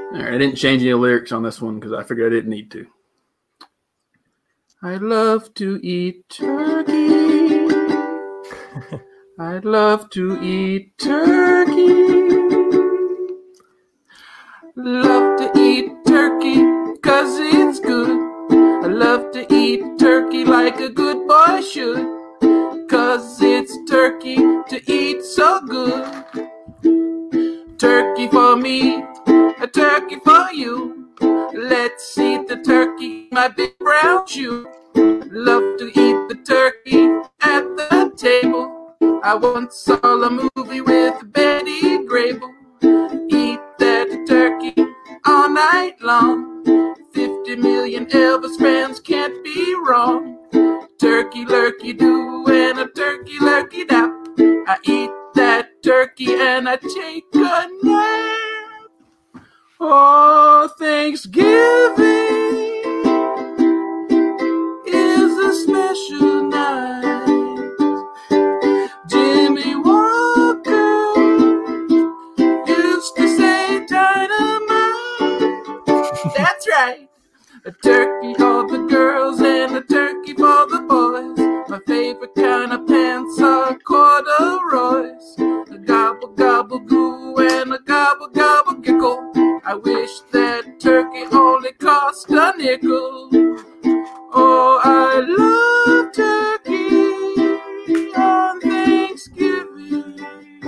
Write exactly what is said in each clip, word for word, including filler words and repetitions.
All right, I didn't change any lyrics on this one because I figured I didn't need to. I'd love to eat turkey. I'd love to eat turkey. Love to eat turkey cause it's good. I love to eat turkey like a good boy should. Cause it's turkey to eat so good. Turkey for me, a turkey for you. Let's eat the turkey, my big brown shoe. Love to eat the turkey at the table. I once saw a movie with Betty Grable. Eat that turkey all night long. Fifty million Elvis fans can't be wrong. Turkey lurkey do and a turkey lurkey dap. I eat that turkey and I take a nap. Oh, Thanksgiving is a special night. Jimmy Walker used to say dynamite. That's right. A turkey for the girls and a turkey for the boys. My favorite kind of pants are corduroys. A gobble gobble goo and a gobble gobble giggle. I wish that turkey only cost a nickel. Oh, I love turkey on Thanksgiving.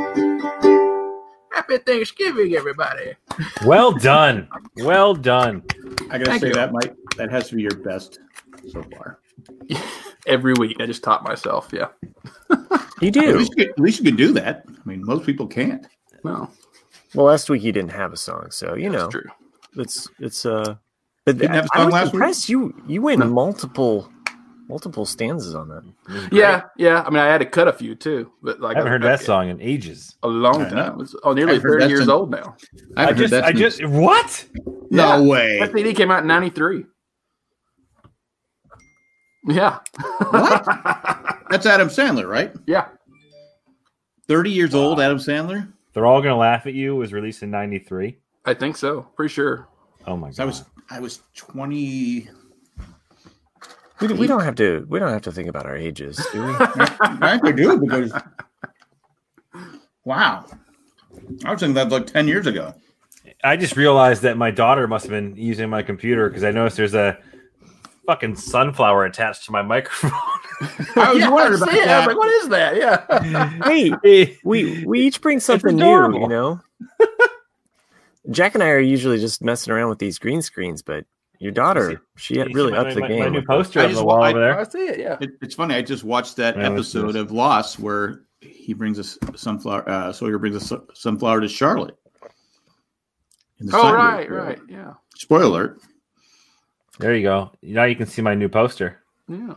Happy Thanksgiving, everybody. Well done. Well done. I gotta Thank say you. that might that has to be your best so far. Every week, I just taught myself. Yeah. You At do. least, you could, at least you could do that. I mean, most people can't. No, Well, last week you didn't have a song, so you know that's true. it's it's uh. But Didn't have a I song was last week? impressed. You you went No. multiple multiple stanzas on that. It was great. Yeah, yeah. I mean, I had to cut a few too, but like I haven't heard that okay, song in ages. a long I know. time. It's oh, nearly I've heard thirty that years since- old now. I I haven't just, heard that I since- just, what? no Yeah. way. That C D came out in ninety-three. Yeah. What? That's Adam Sandler, right? Yeah. thirty years old, Adam Sandler. They're All Gonna Laugh at You was released in ninety-three. I think so. Pretty sure. Oh my So I god. was I was twenty. We, we don't have to we don't have to think about our ages, do we? I could do because wow, I was thinking that like ten years ago. I just realized that my daughter must have been using my computer because I noticed there's a fucking sunflower attached to my microphone. I was Yeah, wondering about see it. I was that. like, what is that? Yeah. Hey, we we each bring something new, adorable. you know. Jack and I are usually just messing around with these green screens, but your daughter, she You really see upped my, the my, game. my new with poster I on just the wa- wall I- over there. I see it. Yeah. It, it's funny. I just watched that Yeah, let's do episode this. of Lost where he brings us sunflower. Uh, Sawyer brings a su- sunflower to Charlotte. In the Oh, sidewalk. right, right. Yeah. Spoiler alert. There you go. Now you can see my new poster. Yeah.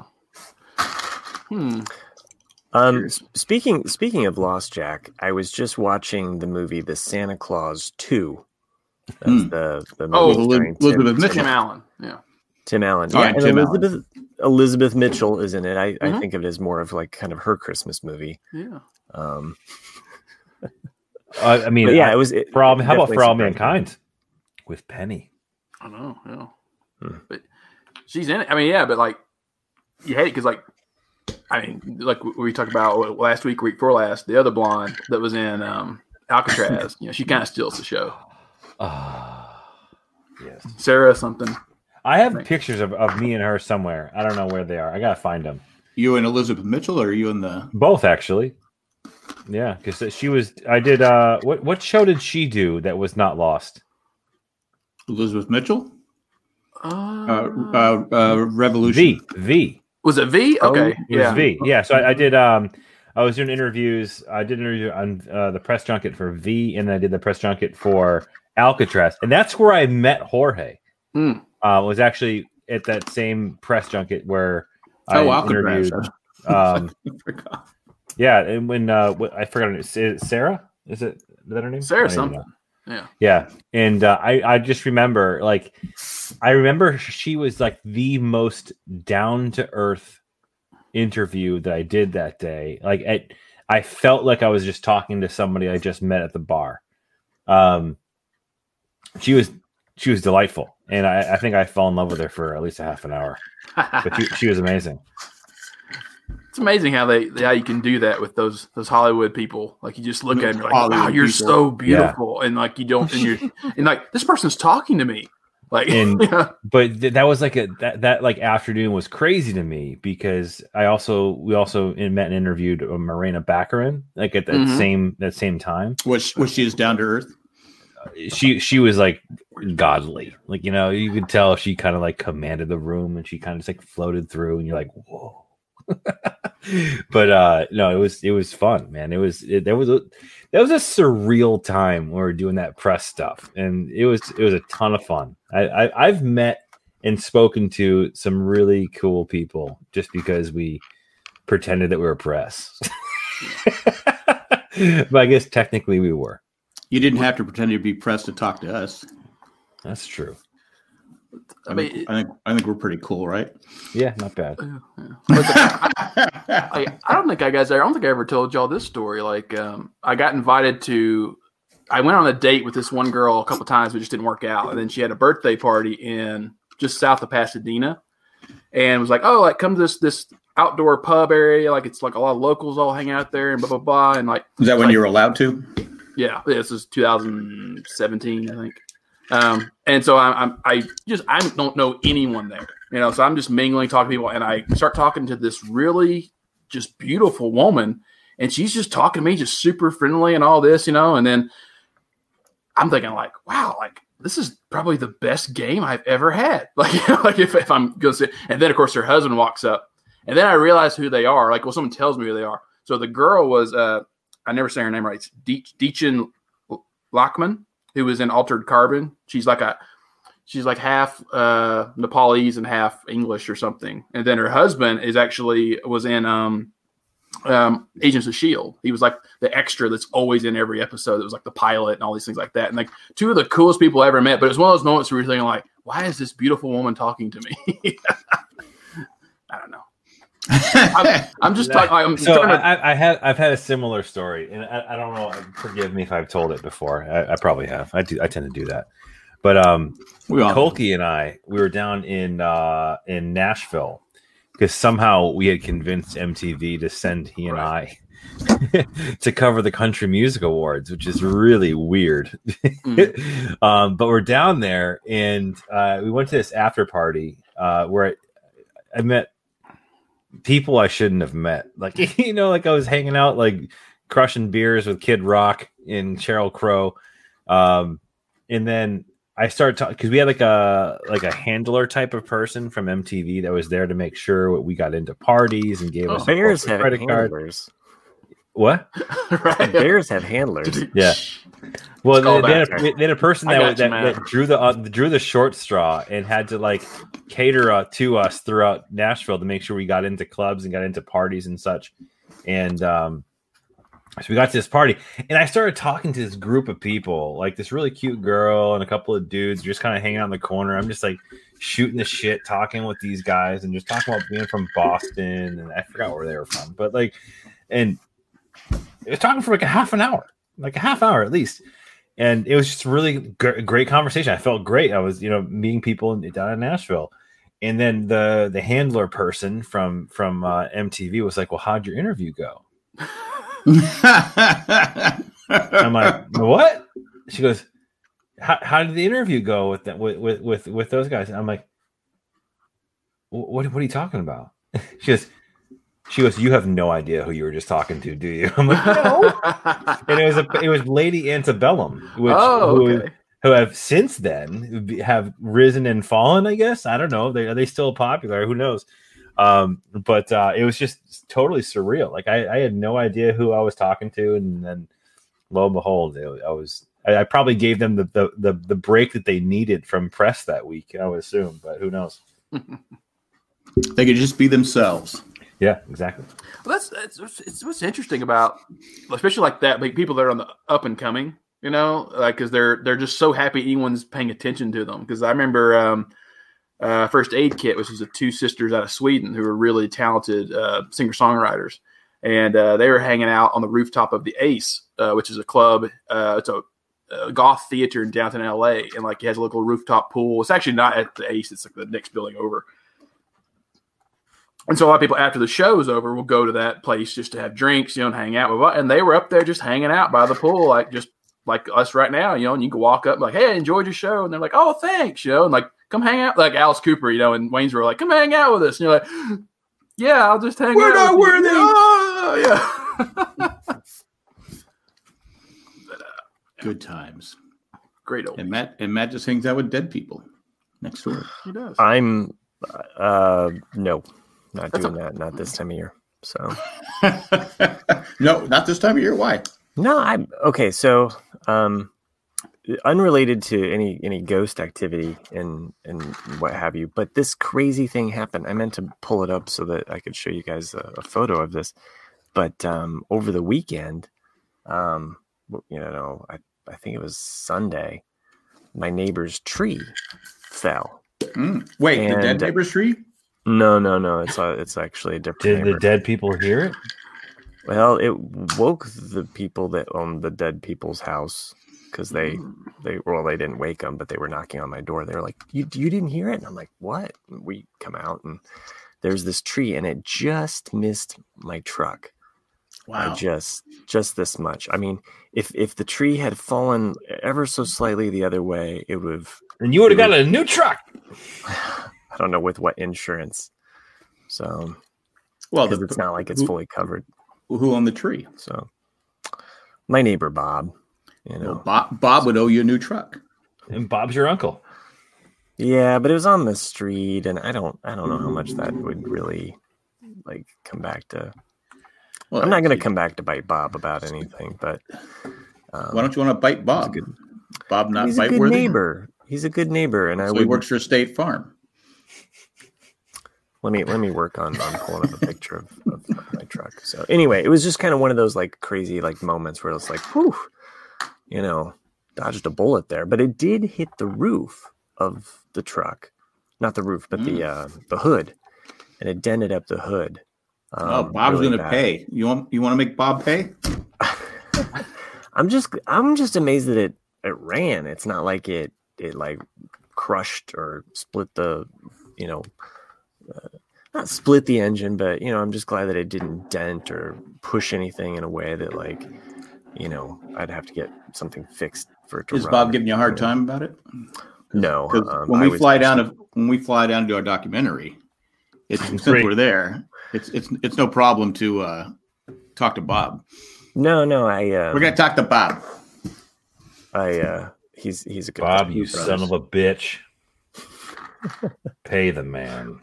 Hmm. Um, s- speaking speaking of Lost, Jack, I was just watching the movie The Santa Claus two. That's Hmm. the the movie Oh, With Eli- starring Elizabeth Tim, Mitchell. Tim Allen. Yeah. Tim Allen. Oh, Yeah, and and Tim Allen. Elizabeth Elizabeth Mitchell is in it. I, I Mhm. think of it as more of like kind of her Christmas movie. Yeah. Um, Uh, I mean, but yeah, I- it was. It, for all, how about definitely For All surprising. Mankind with Penny? I know. Yeah. Hmm. But she's in it. I mean, yeah, but like, you hate it because, like, I mean, like we talked about last week, week before last, the other blonde that was in um, Alcatraz, you know, she kind of steals the show. Ah, yes. Sarah something. I have pictures of, of me and her somewhere. I don't know where they are. I gotta find them. You and Elizabeth Mitchell, or are you in the? Both actually. Yeah, because she was. I did. Uh, what what show did she do that was not Lost? Elizabeth Mitchell? Uh, Uh, uh, uh, Revolution. V V. was it V? Oh, Okay. It was yeah. V. Yeah. So I, I did. Um, I was doing interviews. I did an interview on uh, the press junket for V, and then I did the press junket for Alcatraz, and that's where I met Jorge. Hmm. Uh, was actually at that same press junket where Oh, I Alcatraz. interviewed. Um, I forgot. yeah, and when uh, what, I forgot her name. Is it Sarah? Is it is that her name? Sarah I don't even something. know. Yeah. Yeah, and uh, I I just remember like I remember she was like the most down to earth interview that I did that day. Like I I felt like I was just talking to somebody I just met at the bar. Um, she was she was delightful, and I, I think I fell in love with her for at least a half an hour. But she, she was amazing. It's amazing how they how you can do that with those those Hollywood people. Like you just look at them, you're like, Hollywood wow, you're people. so beautiful, yeah. and like you don't, and you're and like this person's talking to me, like. And yeah. but th- that was like a that, that like afternoon was crazy to me because I also we also in, met and interviewed Morena Baccarin like at that Mhm. same that same time. Which which she is down to earth. She she was like godly, like you know you could tell she kind of like commanded the room and she kind of just like floated through and you're like whoa. But uh no, it was it was fun, man. It was it, there was a that was a surreal time when we were doing that press stuff, and it was it was a ton of fun. I, I I've met and spoken to some really cool people just because we pretended that we were press. But I guess technically we were. You didn't have to pretend to be pressed to talk to us. That's true. I, mean, I think I think I think we're pretty cool, right? Yeah, not bad. Yeah, yeah. But the, I, I, I don't think I guys I don't think I ever told y'all this story. Like, um, I got invited to. I went on a date with this one girl a couple times, but it just didn't work out. And then she had a birthday party in just south of Pasadena, and was like, "Oh, like come to this this outdoor pub area. Like it's like a lot of locals all hang out there, and blah blah blah." And like, Is that when like, you were allowed to? Yeah, this is two thousand seventeen, I think. Um, and so I, I'm, I just, I don't know anyone there, you know, so I'm just mingling, talking to people, and I start talking to this really just beautiful woman, and she's just talking to me, just super friendly and all this, you know, and then I'm thinking like, wow, like this is probably the best game I've ever had. Like, you know, like if, if I'm going to say, and then of course her husband walks up, and then I realize who they are. Like, well, someone tells me who they are. So the girl was, uh, I never say her name right. It's Deech, Deechin Lachman, who was in Altered Carbon. She's like a, she's like half uh, Nepalese and half English or something. And then her husband is actually was in um, um, Agents of S H I E L D. He was like the extra that's always in every episode. It was like the pilot and all these things like that. And like two of the coolest people I ever met. But it's one of those moments where you're thinking like, why is this beautiful woman talking to me? I don't know. I'm, I'm just talking. I'm so trying to, I, I had I've had a similar story, and I, I don't know. Forgive me if I've told it before. I, I probably have. I do. I tend to do that. But um, We all Kolke and I, we were down in uh, in Nashville because somehow we had convinced M T V to send he and Right. I to cover the Country Music Awards, which is really weird. Mm. um, but we're down there, and uh, we went to this after party uh, where I, I met people I shouldn't have met. Like, you know, like I was hanging out, like crushing beers with Kid Rock and Sheryl Crow. Um, and then I started talking because we had like a, like a handler type of person from M T V that was there to make sure we got into parties and gave Oh, us a Bears corporate have credit card. handlers. What? right. Bears have handlers. Yeah. Well, Let's call they, they, had back. a, they had a person I that, got was- you, that, man. that drew the uh, drew the short straw and had to like cater uh, to us throughout Nashville to make sure we got into clubs and got into parties and such. And um, so we got to this party, and I started talking to this group of people, like this really cute girl and a couple of dudes, just kind of hanging out in the corner. I'm just like shooting the shit, talking with these guys, and just talking about being from Boston, and I forgot where they were from, but like, and it was talking for like a half an hour, like a half hour at least. And it was just a really g- great conversation. I felt great. I was, you know, meeting people in, down in Nashville. And then the the handler person from from uh, M T V was like, "Well, how'd your interview go?" I'm like, "What?" She goes, "How how did the interview go with that with with with, with those guys?" And I'm like, "What what are you talking about?" She goes, "She goes, you have no idea who you were just talking to, do you?" I'm like, "No." And it was a it was Lady Antebellum, which Oh, who, okay. who have since then have risen and fallen. I guess I don't know. They are they still popular? Who knows? Um, but uh, it was just totally surreal. Like I, I had no idea who I was talking to, and then lo and behold, it, I was. I, I probably gave them the, the the the break that they needed from press that week. I would assume, but who knows? They could just be themselves. Yeah, exactly. Well, that's, that's it's what's interesting about, especially like that, like people that are on the up and coming, you know, like because they're they're just so happy anyone's paying attention to them. Because I remember um, uh, First Aid Kit, which was the two sisters out of Sweden who were really talented uh, singer songwriters, and uh, they were hanging out on the rooftop of the Ace, uh, which is a club. Uh, it's a a goth theater in downtown L A, and like he has a local rooftop pool. It's actually not at the Ace; it's like the next building over. And so a lot of people after the show is over will go to that place just to have drinks, you know, and hang out with. And they were up there just hanging out by the pool, like just like us right now, you know. And you can walk up and like, "Hey, I enjoyed your show," and they're like, "Oh, thanks," you know, and like, "Come hang out," like Alice Cooper, you know, and Waynesboro, like, "Come hang out with us," and you're like, "Yeah, I'll just hang We're out." not with you. worthy. Oh, yeah. But, uh, Good times. great old. And Matt and Matt just hangs out with dead people next door. He does. I'm uh no, not That's doing that. Not this time of year. So No, not this time of year. Why? no, I'm okay. So um, unrelated to any any ghost activity and and what have you, but this crazy thing happened. I meant to pull it up so that I could show you guys a, a photo of this. But um, over the weekend, um, you know, I I think it was Sunday, my neighbor's tree fell. Mm. Wait, the And- dead neighbor's tree? No, no, no. It's a, it's actually a different. Did the neighbor. dead people hear it? Well, it woke the people that owned the dead people's house because they they well they didn't wake them, but they were knocking on my door. They were like, "You you didn't hear it?" And I'm like, "What?" And we come out and there's this tree, and it just missed my truck. Wow. I just just this much. I mean, if if the tree had fallen ever so slightly the other way, it would have. And you would have got a new truck. I don't know with what insurance. So Well, because the, it's not like it's who, fully covered. who owned the tree? So my neighbor Bob, you know. Well, Bob, Bob would owe you a new truck. And Bob's your uncle. Yeah, but it was on the street, and I don't, I don't know how much that would really like come back to. Well, I'm not going to actually, come back to bite Bob about anything, but um, Why don't you want to bite Bob? good- Bob not he's a bite good worthy. neighbor. He's a good neighbor, and I So he would works for State Farm. let me let me work on, on pulling up a picture of, of my truck. So anyway, it was just kind of one of those like crazy like moments where it's like, whew, you know, dodged a bullet there, but it did hit the roof of the truck, not the roof, but the uh, the hood, and it dented up the hood. Um, oh, Bob's really going to bad. pay. You want you want to make Bob pay? I'm just I'm just amazed that it it ran. It's not like it it like crushed or split the, you know, uh, not split the engine, but you know, I'm just glad that it didn't dent or push anything in a way that like, you know, I'd have to get something fixed for it to Is run. Bob giving you a hard know. time about it? No, Because um, when I we was fly down actually- to when we fly down to do our documentary, it's since Great. we're there, it's it's it's no problem to uh, talk to Bob. no, no, I uh, We're gonna talk to Bob. I uh, he's he's a good Bob, guy. you He's son of a bitch. Pay the man.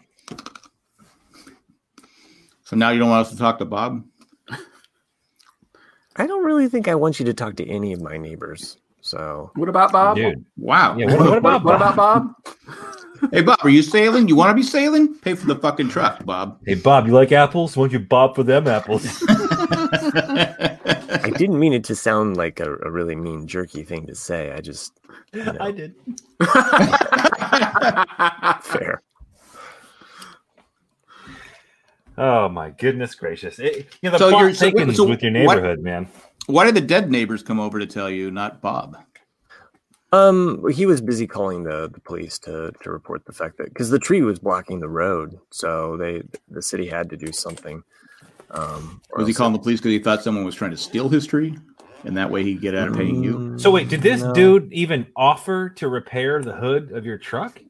So now you don't want us to talk to Bob? I don't really think I want you to talk to any of my neighbors. So What about Bob? Dude. Wow. Yeah, what, what about What Bob? about Bob? Hey Bob, are you sailing? You want to be sailing? Pay for the fucking truck, Bob. Hey, Bob, you like apples? Why don't you bob for them apples? I didn't mean it to sound like a, a really mean, jerky thing to say. I just you know, I did. fair. Oh, my goodness gracious. It, you know, the So plot you're- so wait, thickens so with your what- neighborhood, man. Why did the dead neighbors come over to tell you, not Bob? Um, he was busy calling the, the police to, to report the fact that because the tree was blocking the road, so they the city had to do something. Um, or Was he else calling the police because he thought someone was trying to steal his tree, and that way he'd get out of paying you? Mm, So, wait, did this no. dude even offer to repair the hood of your truck?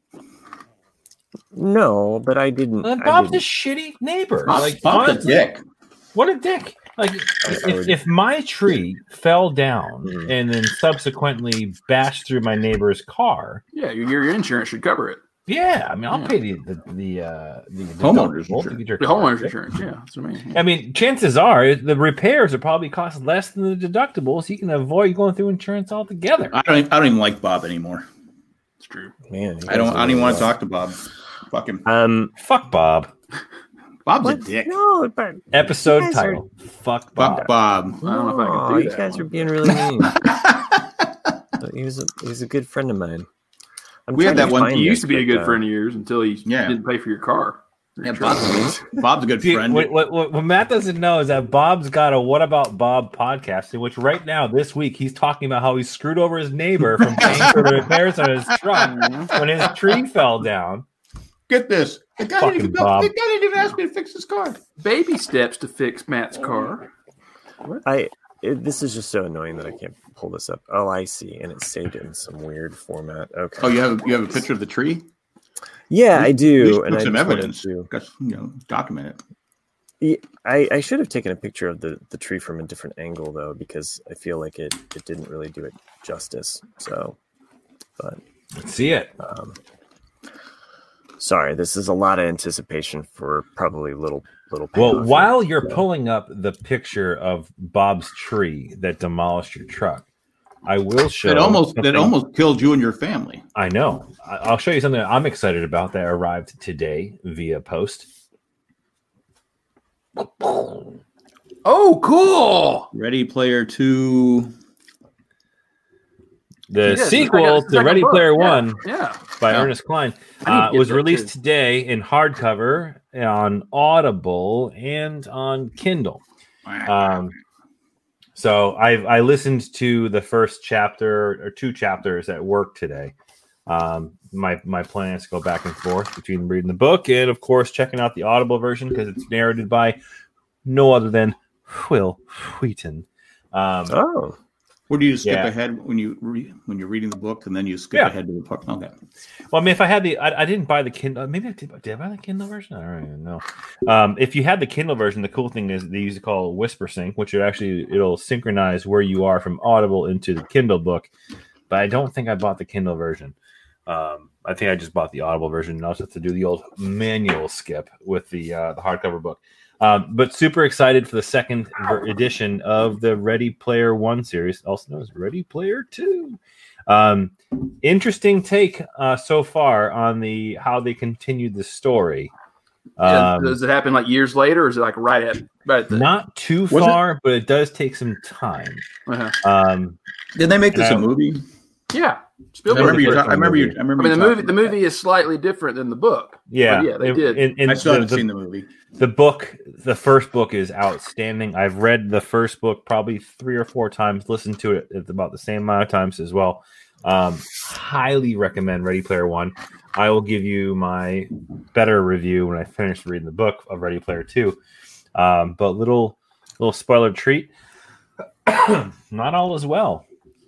No, but I didn't. Well, then I Bob's a didn't. shitty neighbor. Bob's, like, Bob's a honestly, dick. What a dick. Like, I if, would- if my tree fell down Mhm. and then subsequently bashed through my neighbor's car, Yeah, your, your insurance should cover it. yeah, I mean, I'll Yeah. pay the the the, uh, the Homeowner's deductible to insurance. get your The car homeowner's fixed. insurance, yeah. That's what I mean. I mean, chances are the repairs will probably cost less than the deductible, so you can avoid going through insurance altogether. I don't. Even, I don't even like Bob anymore. It's true. Man, you I don't. guys I are don't even want rough. to talk to Bob. Fuck him. Um, Fuck Bob. Bob's what? a dick. No, but Episode You guys are- title. Fuck Bob. Fuck Bob. I don't know if I can Aw, do you that guys one. are being really mean. But he was a, he was a good friend of mine. I'm We had trying that to one- find He used to this, be a but, good uh, friend of yours until he Yeah. didn't pay for your car. Yeah, Bob's, Bob's a good See, friend. what, what, what, what Matt doesn't know is that Bob's got a What About Bob podcast, in which right now, this week, he's talking about how he screwed over his neighbor from paying for the repairs on his truck when his tree fell down. Get this. The guy, didn't even, Bob. the guy didn't even ask me to fix his car. Baby steps to fix Matt's car. I it, this is just so annoying that I can't pull this up. Oh, I see, and it's saved in some weird format. Okay. Oh, you have you have a picture of the tree? Yeah, I do, We should and put I some just wanted evidence. to- Just, you know, document it. Yeah, I, I should have taken a picture of the, the tree from a different angle though, because I feel like it, it didn't really do it justice. So, but Let's see it. um, sorry, this is a lot of anticipation for probably little little. Well, payoff. while you're pulling up the picture of Bob's tree that demolished your truck, I will show It almost something- it almost killed you and your family. I know. I- I'll show you something I'm excited about that arrived today via post. Oh, cool! Ready Player Two. The Yes, I got sequel a to second Ready book. Player Yeah, One Yeah. by Yeah. Ernest Cline I need to uh, get was that released too. today in hardcover, on Audible, and on Kindle. Um, so I I listened to the first chapter or two chapters at work today. Um, my my plan is to go back and forth between reading the book and, of course, checking out the Audible version because it's narrated by no other than Will Wheaton. Um, Oh, Where do you skip Yeah. ahead when you re, when you're reading the book and then you skip Yeah. ahead to the part? Okay. Well, I mean, if I had the, I, I didn't buy the Kindle. Maybe I did. Did I buy the Kindle version? I don't even know. Um, if you had the Kindle version, the cool thing is they use it called Whisper Sync, which it actually it'll synchronize where you are from Audible into the Kindle book. But I don't think I bought the Kindle version. Um, I think I just bought the Audible version, and also have to do the old manual skip with the uh, the hardcover book. Um, but super excited for the second ver- edition of the Ready Player One series, also known as Ready Player Two. Um, interesting take uh, so far on the how they continued the story. Yeah, Um, does it happen like years later, or is it like right at right at the? not too Was it- far, but it does take some time. Uh-huh. Um, Did they make this And a I- movie? Yeah, I Spielberg. remember you. did. ta- I remember you. I I remember. mean, you the movie talking the about movie is slightly different than the book. yeah, But yeah, they it- did. and- that. and I still the- haven't the- seen the movie. The book, the first book is outstanding. I've read the first book probably three or four times, listened to it at about the same amount of times as well. Um, highly recommend Ready Player One. I will give you my better review when I finish reading the book of Ready Player Two. Um, but little little spoiler treat. Not all is well.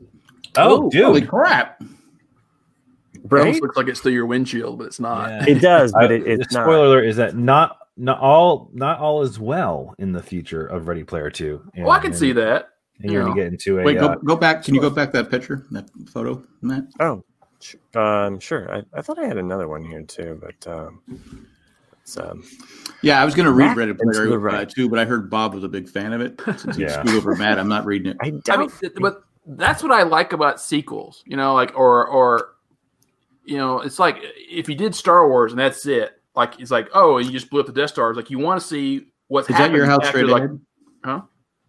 Oh, Ooh, dude. Holy crap! It right? almost looks like it's through your windshield, but it's not. Yeah. It does, but Uh, it, it's the not. spoiler alert is that not not all not all is well in the future of Ready Player Two. And, Well, I can and- see that. And you're Yeah. gonna get into a Wait, go, uh, go back. Can you go back to that picture, that photo, Matt? Oh, sh- um, sure. I, I thought I had another one here too, but um, it's, um, Yeah, I was going to read Back Ready and to Player the uh, right. Two, but I heard Bob was a big fan of it. Since he Yeah. screwed over Matt, I'm not reading it. I I doubt. mean, th- but that's what I like about sequels. You know, like or or you know, it's like if you did Star Wars and that's it. Like it's like, oh, you just blew up the Death Star. It's like you want to see what's Is that your happening house after, straight like, ahead? huh?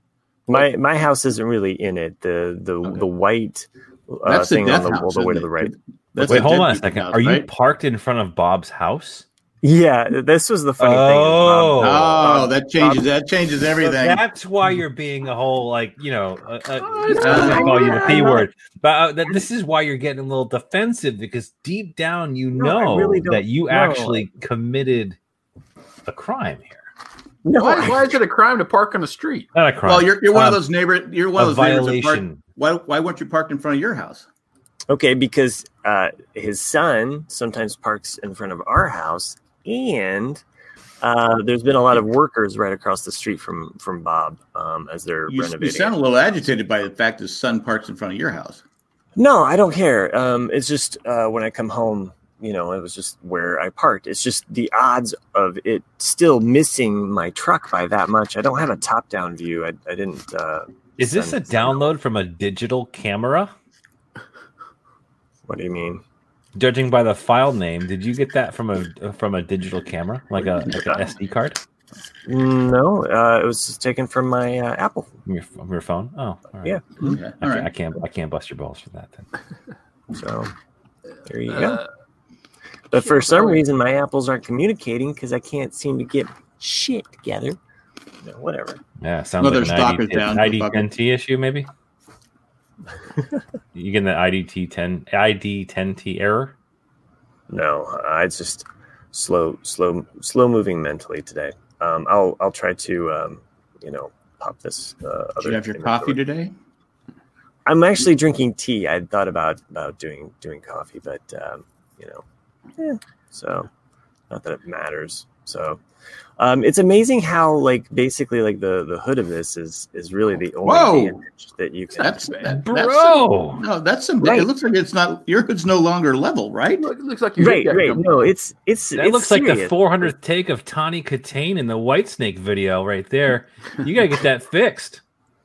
my my house isn't really in it. The the Okay. the white uh, That's the thing death on the, all house. the way to isn't the it? right. That's Wait, the hold dead on a people's second. house, Are you right? parked in front of Bob's house? Yeah, this was the funny Oh. thing. is, um, Oh, that changes. That changes So everything. that's why you're being a whole like you know. Uh, uh, Oh, I was it's gonna fine. call you the P I'm not- word, but uh, that this is why you're getting a little defensive because deep down you No, I know really don't that you know. actually committed a crime here. no, Why, I- why is it a crime to park on the street? Not a crime. Well, you're you're one Um, of those neighbor. You're one a of those neighbors that park- violation. Why why weren't you parked in front of your house? okay, because uh, his son sometimes parks in front of our house, and uh, there's been a lot of workers right across the street from from Bob um, as they're You, you renovating. sound a little agitated by the fact his son parks in front of your house. No, I don't care. Um, it's just uh, when I come home, you know, it was just where I parked. It's just the odds of it still missing my truck by that much. I don't have a top-down view. I, I didn't. Uh, Is this a send- download from a digital camera? What do you mean? Judging by the file name, did you get that from a from a digital camera, like a like an S D card No, uh, it was just taken from my uh, Apple. from your, from your phone? Oh, all right. Yeah. Okay, I, all can't, right. I can't I can't bust your balls for that then. So there you go. Uh, But for some reason, my apples aren't communicating because I can't seem to get shit together. You know, whatever. Yeah, sounds Well, like their an stock I D, is down, I D fuck it. ten T issue, maybe. You getting the I D T ten I D ten T error? No, uh, it's just slow, slow, slow moving mentally today. Um, I'll I'll try to um, you know pop this. Uh, Did you have your coffee today? I'm actually drinking tea. I thought about about doing doing coffee, but um, you know, yeah, so not that it matters. So um, it's amazing how like basically like the, the hood of this is is really the only Whoa! damage that you can. That's that, Bro! That's some, no, that's some. Right. It looks like it's not. Your hood's no longer level, right? Look, it looks like you right, right. No, it's it's That it's looks like the serious. four hundredth take of Tawny Katane in the Whitesnake video right there. You gotta get that fixed.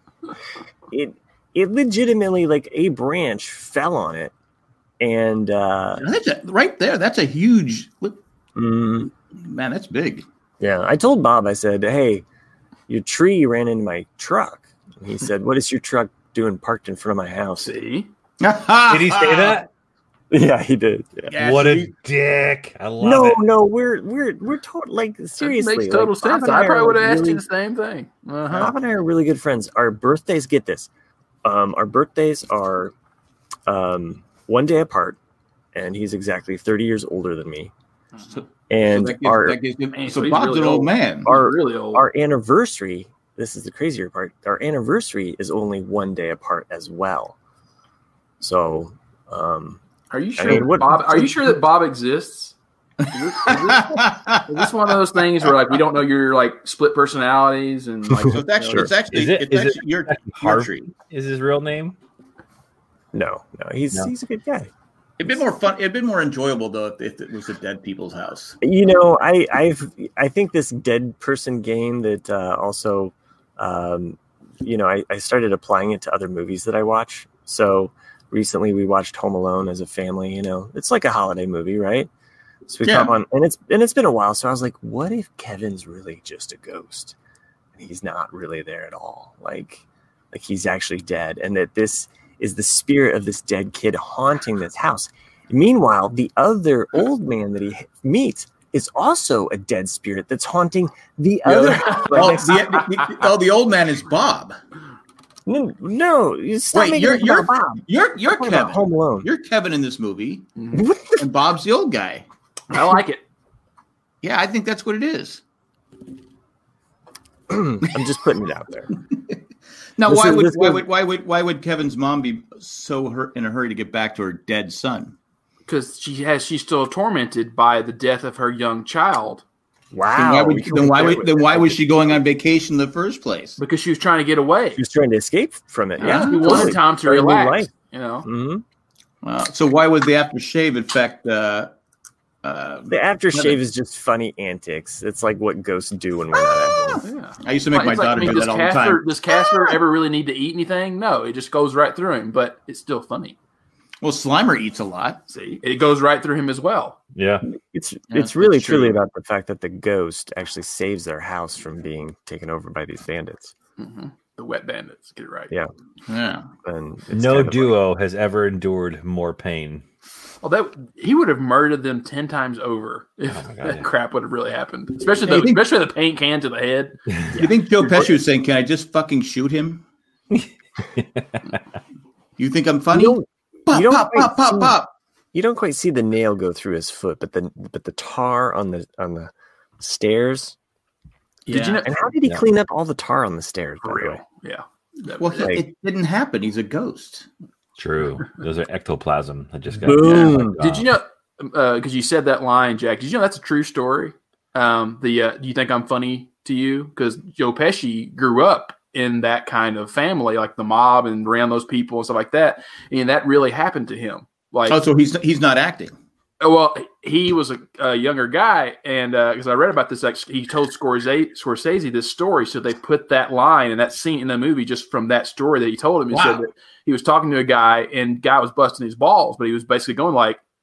It it legitimately like a branch fell on it, and uh, That's a, right there. That's a huge. Look, mm, man, that's big. yeah. I told Bob. I said, "Hey, your tree ran into my truck." And he said, "What is your truck doing parked in front of my house?" See? Did he say that? Yeah, he did. Yeah. Yeah, What see? a dick! I love No, it. no, we're we're we're total like seriously. That makes total like, Bob sense. and I are, probably would have like, asked really- you the same thing. Uh-huh. Bob and I are really good friends. Our birthdays, get this, um, our birthdays are um, one day apart, and he's exactly thirty years older than me. So, And so that gives, our that gives, Man, so so he's Bob's really an old old. man. our really old. our anniversary. This is the crazier part. Our anniversary is only one day apart as well. So, um, Are you I sure, mean, what- Bob? Are you sure that Bob exists? Is this, is this- is this one of those things where like we don't know your like split personalities and like So it's actually, it's actually, Is it- it's is it actually your, your Harvey? tree. Is his real name? no, no, he's No. he's a good guy. It'd been more fun. It'd been more enjoyable though if it was a dead people's house. You know, I I've I think this dead person game that uh, also, um, you know, I, I started applying it to other movies that I watch. So recently we watched Home Alone as a family. You know, it's like a holiday movie, right? So we Yeah. come on, and it's and it's been a while. So I was like, what if Kevin's really just a ghost, and he's not really there at all? Like, like he's actually dead, and that this is the spirit of this dead kid haunting this house. Meanwhile, the other old man that he meets is also a dead spirit that's haunting the Yeah. other house. right Oh next to the, the- oh, the old man is Bob. No, no, you stop Wait, making you're it you're about Bob. you're you're Talking about Kevin. Home Alone. You're Kevin in this movie, Mhm. What the and Bob's the old guy. I like it. Yeah, I think that's what it is. I'm just putting it out there. Now, This why is- would this why was- would why would why would Kevin's mom be so hurt in a hurry to get back to her dead son? Because she has she's still tormented by the death of her young child Then Wow. why would we can then make why that would with- then why was she going on vacation in the first place? because she was trying to get away. She was trying to escape from it. Yeah, She wanted totally. time to Started a new relax. life. You know, Mhm. Uh, so why would the aftershave affect? Uh, uh, The aftershave Kevin. is just funny antics. It's like what ghosts do when we're not at home. yeah. I used to make my It's like, daughter I mean, do does that all the Casper, time. Does Casper ever really need to eat anything? No, it just goes right through him, but it's still funny. Well, Slimer eats a lot. See, it goes right through him as well. Yeah. It's Yeah, it's really that's true. truly about the fact that the ghost actually saves their house from being taken over by these bandits. hmm The wet bandits, get it right. Yeah. Yeah. And it's No kind of duo has ever endured more pain. Well, that he would have murdered them ten times over if Oh my God, that yeah. crap would have really happened. Especially Yeah, you the think- especially the paint can to the head. You think Joe Pesci was saying, "Can I just fucking shoot him?" You think I'm like- funny? You don't, Pop, you don't pop, quite pop, pop, see- pop. you don't quite see the nail go through his foot, but the but the tar on the on the stairs. Did you know? And how did he Yeah. clean up all the tar on the stairs? By For the way? real? Yeah. That- Well, he, Like- it didn't happen. He's a ghost. True. Those are ectoplasm. I just got. Boom. Yeah. Did you know? Because you said that line, Jack. Did you know that's a true story? Um, the uh, do you think I'm funny to you? Because Joe Pesci grew up in that kind of family, like the mob and around those people and stuff like that, and that really happened to him. Like, Oh, so he's he's not acting. well, he was a, a younger guy, and because I read about this, like, he told Scorsese, Scorsese this story, so they put that line and that scene in the movie just from that story that he told him. He Wow. said that he was talking to a guy, and guy was busting his balls, but he was basically going like,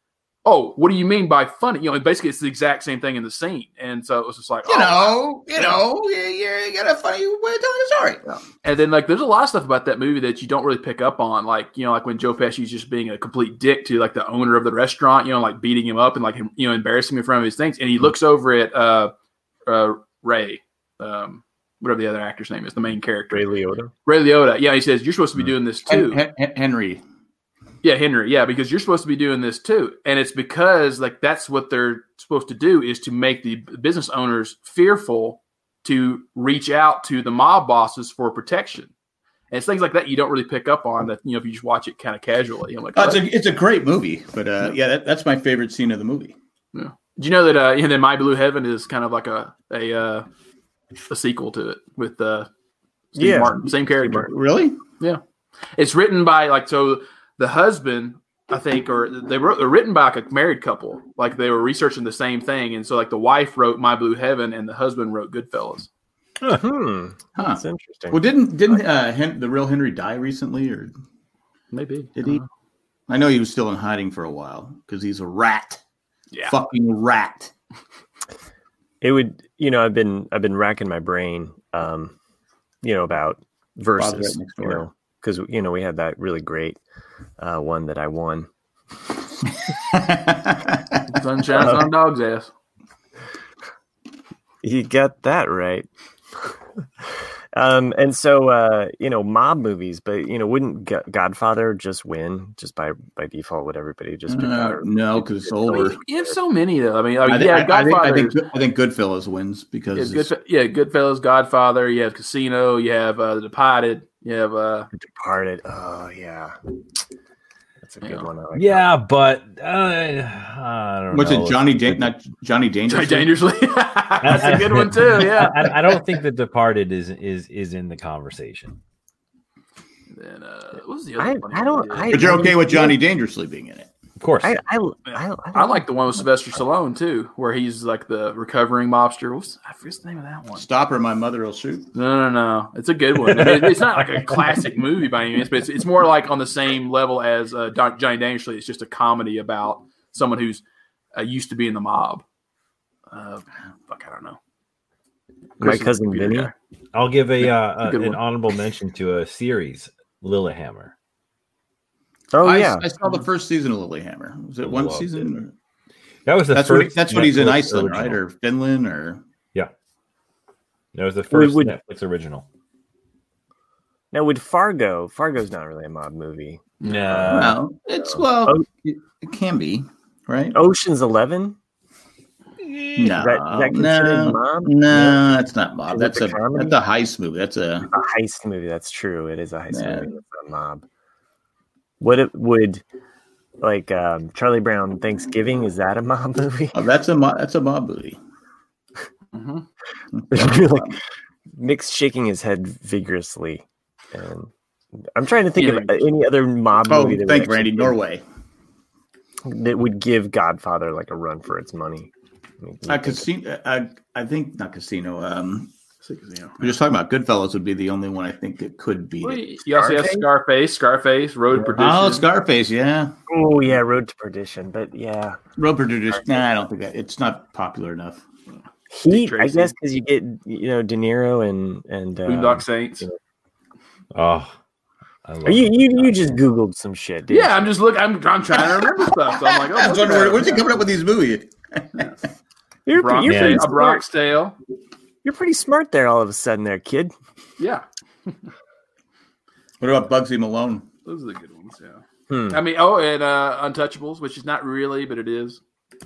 oh, what do you mean by funny? You know, basically it's the exact same thing in the scene. And so it was just like, You oh, know, you know, you, you got a funny way of telling a story. yeah. And then like there's a lot of stuff about that movie that you don't really pick up on. Like, you know, like when Joe Pesci's just being a complete dick to like the owner of the restaurant, you know, like beating him up and like, you know, embarrassing him in front of his things. And he looks over at uh, uh, Ray, um, whatever the other actor's name is, the main character. Ray Liotta. Ray Liotta. Yeah, he says, you're supposed to be doing this too. Hen- Hen- Henry. Yeah, Henry. Yeah, because you're supposed to be doing this too. And it's because like that's what they're supposed to do is to make the business owners fearful to reach out to the mob bosses for protection. And it's things like that you don't really pick up on that, you know, if you just watch it kind of casually. I'm like, Oh, it's a it's a great movie, but uh, yeah, that, that's my favorite scene of the movie. yeah. Did you know that uh, you know, that My Blue Heaven is kind of like a a uh, a sequel to it with uh, Steve Yeah. Martin, same character. Really? Yeah, it's written by like so the husband, I think, or they wrote they're written by like a married couple. Like they were researching the same thing, and so like the wife wrote My Blue Heaven, and the husband wrote Goodfellas. Hmm. Huh. That's interesting. Well, didn't didn't uh, Hen- the real Henry die recently, or Maybe did he? I know he was still in hiding for a while because he's a rat. Yeah. Fucking rat. It would, you know, I've been I've been racking my brain, um, you know, about Bob's verses, Right Next you Door. know, because you know we had that really great uh, one that I won. Sun shines on dog's ass. You got that right. um, and so uh, you know, mob movies, but you know, wouldn't Go- Godfather just win just by by default? Would everybody just pick Uh, that? Or- no, because it's older. You have so many though. I mean, I mean I think, yeah, I, I think, Godfather. I think I think Goodfellas wins because Yeah, it's- Goodf- yeah, Goodfellas, Godfather. You have Casino. You have uh, The Departed. You have uh, Departed. Oh yeah, that's a good Yeah. one. I like Yeah, but uh, I don't what's know. it? Johnny Dan- not Johnny Dangerous. Try Dangerously. That's a good one too. Yeah. I, I don't think The Departed is is is in the conversation. And, uh, what was the I- other one I he don't- did? I- But you're okay with Johnny Dangerously being in it? Of course, I I, I, I, I like the one with Sylvester Stallone too, where he's like the recovering mobster. What's, I forget the name of that one. Stop or my mother will shoot. No, no, no. It's a good one. I mean, it's not like a classic movie by any means, but it's, it's more like on the same level as uh, Don- Johnny Dangerously. It's just a comedy about someone who's uh, used to be in the mob. Uh, fuck, I don't know. My Chris is Cousin a computer Vinny? guy. I'll give a, uh, a good an one. honorable mention to a series, Lillehammer. Oh I, yeah, I saw the first season of Lilyhammer. Was it one Loved season? That was the That's first. what he, that's what he's in Netflix Iceland, original. right? Or Finland, or That was the first would- Netflix original. now with Fargo, Fargo's not really a mob movie. No, well, it's well, Oh. it, it can be, right? Ocean's Eleven. no, that- is that considered no, mob? no, that's not mob. Is it That's the a comedy? that's a heist movie. That's a A heist movie. That's true. It is a heist Yeah. movie. It's not a mob. What it would like um, Charlie Brown Thanksgiving? Is that a mob movie? oh, that's a mob. That's a mob movie. Mhm. You're like, Nick's shaking his head vigorously, and I'm trying to think of any other mob Oh, movie that thank would Randy. actually- Norway. that would give Godfather like a run for its money. I mean, Uh, casino. Uh, I think not casino. Um, See, 'cause, you know. we're just talking about Goodfellas would be the only one I think that could beat Well, it. you also have Scarface, Scarface, Road to Perdition. Oh, Scarface. Yeah, oh yeah, Road to Perdition. But yeah, Road Perdition. Nah, I don't think that, it's not popular enough. Heat. I Tracy. guess because you get you know De Niro and and uh, Boondock Saints. oh, I love Are you it. you you just Googled some shit? Didn't Yeah, I'm just looking. I'm, I'm trying to remember stuff. So I'm like, oh, I was look wondering at where, that. where's he coming up with these movies? you? You're, Bronx, you're, Yeah. pretty a smart. Bronx Tale. You're pretty smart there all of a sudden there, kid. Yeah, What about Bugsy Malone? those are the good ones. Yeah. Hmm. I mean, oh, and uh, Untouchables, which is not really, but it is.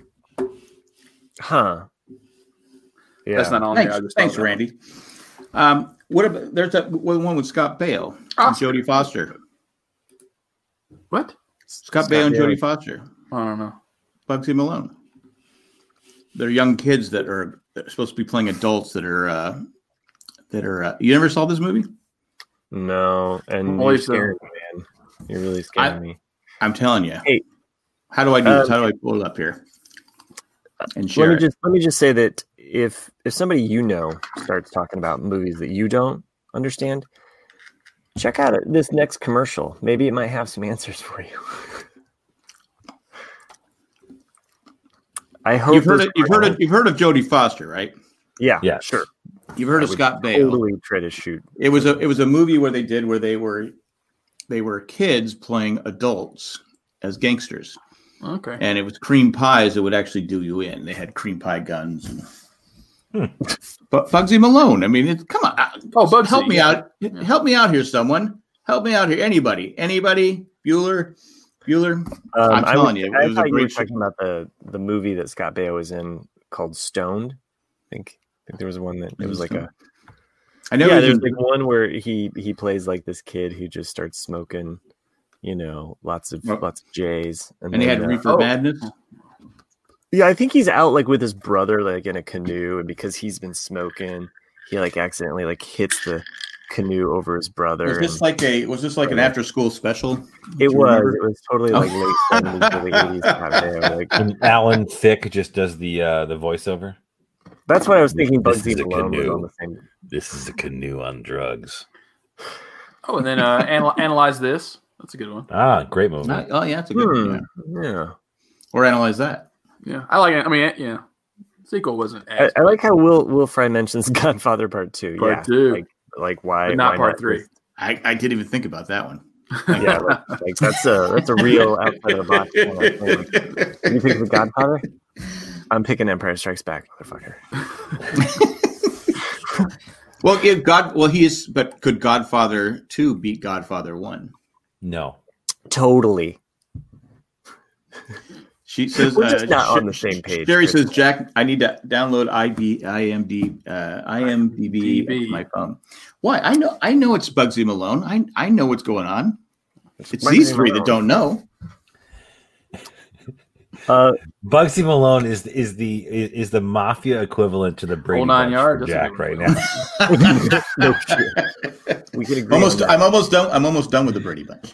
Huh. Yeah. That's not on Thanks, there. I just thanks, thought of Randy. Um, what about there's that one with Scott Baio and Oscar. Jodie Foster? that. What? Scott, Scott Baio and Baio. Jodie Foster. I don't know. Bugsy Malone. They're young kids that are supposed to be playing adults that are uh, that are. Uh, you never saw this movie? No, and Only you're so. scaring me, man. You're really scaring I- me. I'm telling you. Hey. How do I do this? Um, How do I pull it up here and Let share me it? just let me just say that if if somebody you know starts talking about movies that you don't understand, check out this next commercial. Maybe it might have some answers for you. I hope You've heard those of, you've heard of you've heard of Jodie Foster, right? Yeah, Yeah. sure. You've heard I of would Scott Baio. Totally try to shoot. It was a it was a movie where they did where they were they were kids playing adults as gangsters, Okay. and it was cream pies that would actually do you in. They had cream pie guns. And, Hmm. But Bugsy Malone. I mean, it, come on, Oh, Bugsy, help me yeah. out. Yeah. Help me out here, someone. Help me out here. Anybody? Anybody? Bueller? Bueller? Um, I'm I telling would- you, I it was a thought you were great show. talking about the the movie that Scott Baio was in called Stoned. I think I think there was one that it was like a I never. yeah. There's even- like one where he he plays like this kid who just starts smoking, you know, lots of Well, lots of J's, and he had uh, Reefer oh. Madness. yeah, I think he's out like with his brother, like in a canoe, and because he's been smoking, he like accidentally like hits the canoe over his brother. Was this and like a was this like an after school special? Do it you was remember? it was totally like Oh. late seventies, early eighties. Scott Baio, like And Alan Thicke just does the uh, the voiceover. that's what I was thinking. This Bugsy is a Malone was canoe. on the same. This is a canoe on drugs. Oh, and then uh, anal- analyze this. That's a good one. Ah, great movie. Not- oh yeah, that's a good Hmm. one. Yeah. Yeah. Or analyze that. Yeah, I like it. I mean, yeah, sequel wasn't I, as I like how Will Will Fry mentions Godfather Part Two. Part yeah, two. like like why but not why part three. I, I didn't even think about that one. Yeah, like, like that's a that's a real outside of the box kind of thing. You pick the Godfather? I'm picking Empire Strikes Back, motherfucker. Well, if God, well, he is, but could Godfather two beat Godfather one? No. Totally. She says We're just uh, not Sh- on the same page, Sherry Chris. says, "Jack, I need to download I B I M D uh, I M D B IMDb. to my phone." Why? I know, I know it's Bugsy Malone. I I know what's going on. It's Bugsy these three Malone. that don't know. Uh, Bugsy Malone is is the is, is the mafia equivalent to the Brady Whole nine Bunch yards, for that's a Jack good right one. now. no shit. We can agree. Almost, on that. I'm almost done. I'm almost done with the Brady Bunch.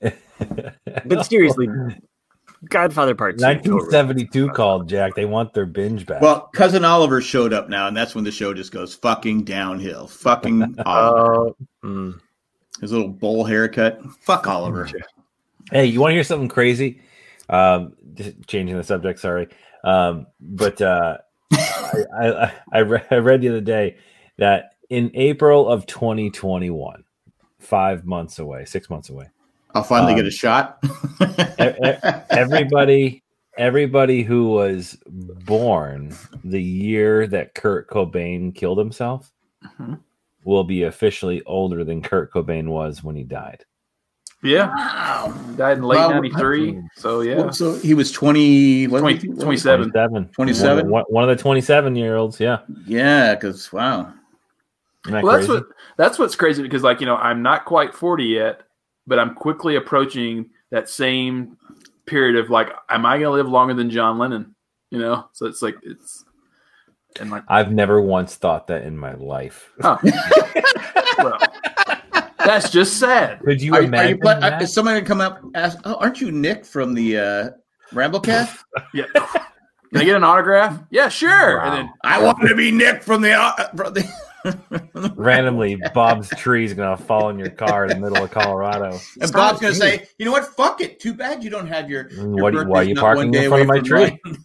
But seriously, Godfather Part Two. nineteen totally. seventy-two called Jack. They want their binge back. Well, cousin Oliver showed up now, and that's when the show just goes fucking downhill. Fucking Oliver, Uh, mm. his little bowl haircut. Fuck Oliver. Hey, you want to hear something crazy? Um, just changing the subject, sorry. Um, but uh, I, I, I, re- I read the other day that in April of twenty twenty-one, five months away, six months away, I'll finally Um, get a shot. e- e- everybody, everybody who was born the year that Kurt Cobain killed himself Mhm. will be officially older than Kurt Cobain was when he died. Yeah, Wow. died in late Well, ninety-three. So yeah, So he was twenty, what was twenty, he? twenty-seven. twenty-seven. twenty-seven? One, one of the twenty-seven year olds. Yeah. Yeah, because wow. Isn't that Well, that's crazy? what that's what's crazy because, like, you know, I'm not quite forty yet, but I'm quickly approaching that same period of like, am I going to live longer than John Lennon? You know, so it's like it's and like, I've never once thought that in my life. oh, well, that's just sad. Could you Are, are you imagine pla- that? is someone gonna come up and ask, oh, aren't you Nick from the uh, Ramblecast? Yeah, can I get an autograph? Yeah, sure. Wow. And then I want to be Nick from the. Uh, from the Randomly, Bob's tree is going to fall in your car in the middle of Colorado. and Bob's gonna say, you know what? Fuck it. Too bad you don't have your. your What do you- why are birthday's you not parking one in day front of away my from tree? Ryan.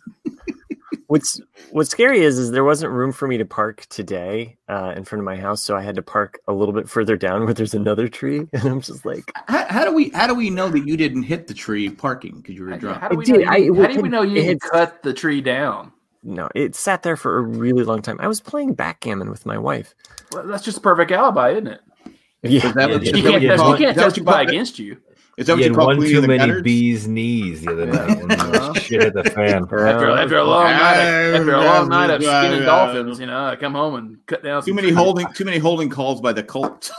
What's What's scary is is there wasn't room for me to park today uh, in front of my house, so I had to park a little bit further down where there's another tree, and I'm just like, How, how do we? How do we know that you didn't hit the tree parking because you were how, drunk? how do we Dude, know? You, I- how it do we know you had- didn't cut the tree down? no, it sat there for a really long time. I was playing backgammon with my wife. Well, that's just a perfect alibi, isn't it? Yeah, Is that what- Yeah, is You that what can't, you yeah, tes- call- you can't is that what you testify call- against you. Is that what He you had call one cleaning too the many gutters? bees' knees the other night, and uh, shit hit the fan. After, after a long night, of, after a long night of skinning dolphins, you know, I come home and cut down Too some many trees. holding. Too many holding calls by the Colts.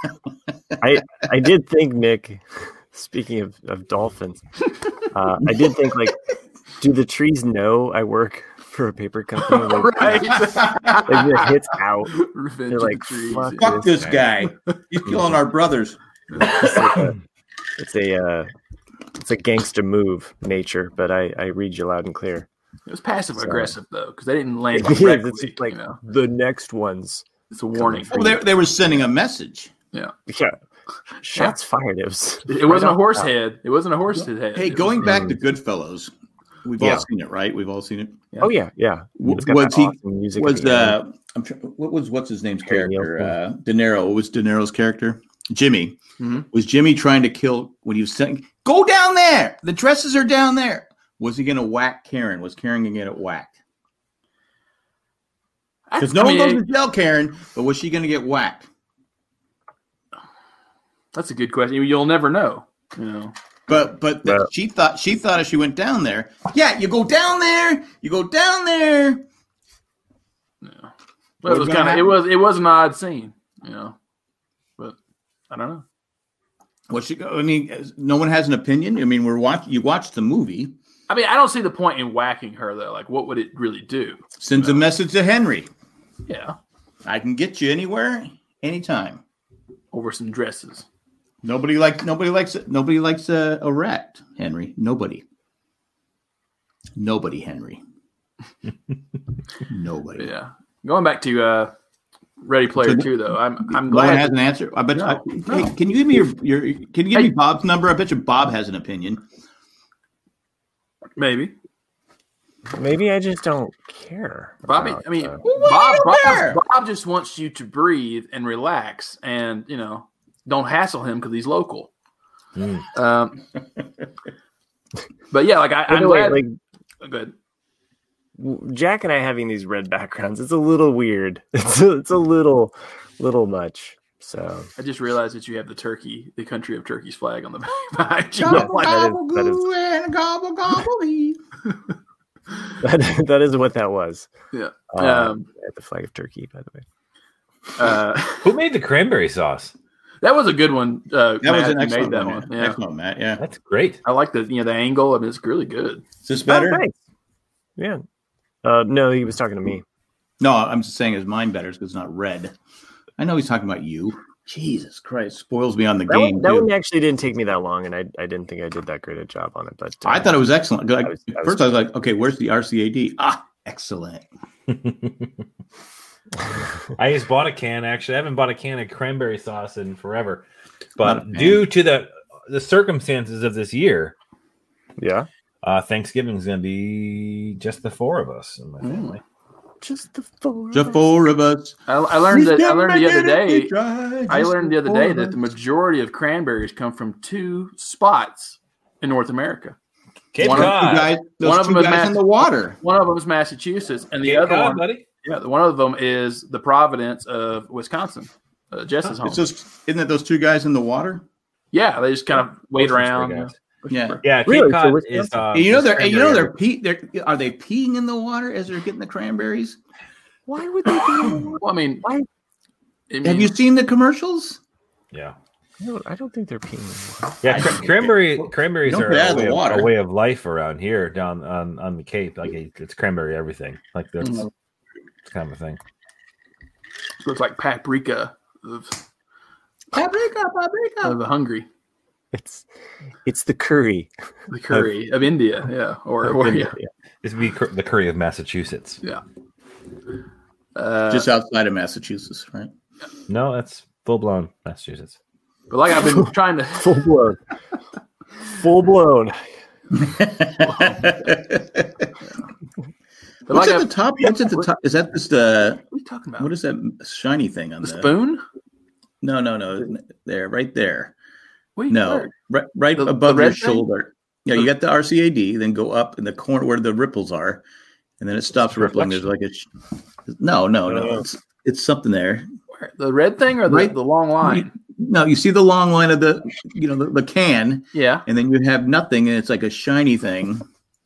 I I did think, Nick. Speaking of, of dolphins, uh, I did think like, do the trees know I work for a paper company? Like, Right. like the hits out. Revenge They're of like, the trees. fuck yeah. Fuck this guy. He's killing our brothers. It's, like a, it's a uh, it's a gangsta move, nature. But I, I read you loud and clear. It was passive aggressive though, because they didn't land It is, correctly. it's just like you know? the next ones. It's a warning. Well, they, they were sending a message. Yeah, Yeah, shots fired. It was. it wasn't a horse head. It wasn't a horse head. Hey, It going was- back to Goodfellas, We've Yeah. all seen it, right? We've all seen it. Yeah. Oh yeah, yeah. W- It's got was that he- awesome music. at Was the end. uh, I'm tr- what was what's his name's Harry character? Nielsen. Uh, De Niro. What was De Niro's character? Jimmy. Mhm. Was Jimmy trying to kill when he was saying, "Go down there. The dresses are down there." Was he going to whack Karen? Was Karen going to get whacked? I- Because no I one mean, goes to jail, Karen. But was she going to get whacked? That's a good question. You'll never know. You know. But but the- Yeah. she thought she thought if she went down there, yeah, you go down there, you go down there. Yeah. But What's it was gonna kind of it happen? was it was an odd scene, you know. But I don't know. What she go? I mean, no one has an opinion. I mean, we're watching. You watch the movie. I mean, I don't see the point in whacking her though. Like, what would it really do? Sends a message to Henry. Yeah, I can get you anywhere, anytime. over some dresses. Nobody likes. Nobody likes. Nobody likes a, a rat, Henry. Nobody. Nobody, Henry. Nobody. Yeah. Going back to uh, Ready Player So- Two, though, I'm I'm No one glad. has an answer. I bet. No, I, no. Hey, can you give me your, your? Can you give Hey. me Bob's number? I bet you Bob has an opinion. Maybe Maybe I just don't care. Bobby. about, I mean, uh, Well, why Bob, you Bob, care? Bob just wants you to breathe and relax, and you know, don't hassle him because he's local. Mm. Um, but yeah, like I, by I'm the way, glad. like Good. Jack and I having these red backgrounds, it's a little weird. It's a, it's a little, little much. So I just realized that you have the turkey, the country of Turkey's flag on the back behind you. Yeah, Gobble, that is- gobble, that is- goo, and gobble, gobble, eat. that, that is what that was. Yeah. Um, Um, at the flag of Turkey, by the way. Uh, Who made the cranberry sauce? that was a good one. Uh, That was Matt, an you excellent made that one. one. Matt. Yeah. Excellent, Matt. Yeah. That's great. I like the you know the angle. I mean, it's really good. Is this better? Oh, thanks. Yeah. Uh, no, he was talking to me. No, I'm just saying, is mine better because it's not red. I know he's talking about you. Jesus Christ, spoils me on the That, game. one, that too. one actually didn't take me that long, and I, I didn't think I did that great a job on it. But uh, I thought it was excellent. Like, I was- I was- first, I was like, okay, where's the R C A D? Ah, excellent. I just bought a can. Actually, I haven't bought a can of cranberry sauce in forever, Not a but fan. due to the the circumstances of this year, yeah, uh, Thanksgiving is going to be just the four of us in my family. just the four. The four of us. I, I learned that. I learned the other day. Try, I just learned the other four day of that us. the majority of cranberries come from two spots in North America. Cape One of Two Cod, guys, those One of two them is guys in Matt- the water. One of them is Massachusetts, and the Cape other Cod, one, buddy. yeah, one of them is the Providence of Wisconsin. Uh, Jess's home. It's just, isn't it those two guys in the water? Yeah, they just kind of wait Those are around. three you know. guys. Yeah. Yeah, Cape Really? So Cod Wisconsin- is. Uh, And you know is they're and you know they're cranberry. pee they're are they peeing in the water as they're getting the cranberries? Why would they be? Well, I mean, Why? I mean, Have you seen the commercials? Yeah, I don't, I don't think they're peeing. yeah. Cra- cranberry cranberries Don't are put it out a of the way, of, water. a way of life around here down on, on the Cape. Like it's cranberry everything. Like that's Mhm. it's kind of a thing. so it's like paprika of, Paprika, paprika. of Hungary, It's it's the curry. the curry of India, yeah, or, or yeah, This would be cur- the curry of Massachusetts. yeah. Uh, Just outside of Massachusetts, right? No, that's full blown Massachusetts. but like I've been trying to. Full blown. Full blown. But What's like at I've, the top? What's at the top? Is that just uh what are you talking about? what is that shiny thing on the the spoon? No, no, no. There, right there. What are you No, where? right, right The- the above your red thing? shoulder. Yeah, you got the R C A D. Then go up in the corner where the ripples are, and then it stops It's rippling. There's like a sh- no, no, no. Oh. It's, it's something there. Where? The red thing or the, Right. the long line? No, you see the long line of the you know the, the can, Yeah. and then you have nothing, and it's like a shiny thing.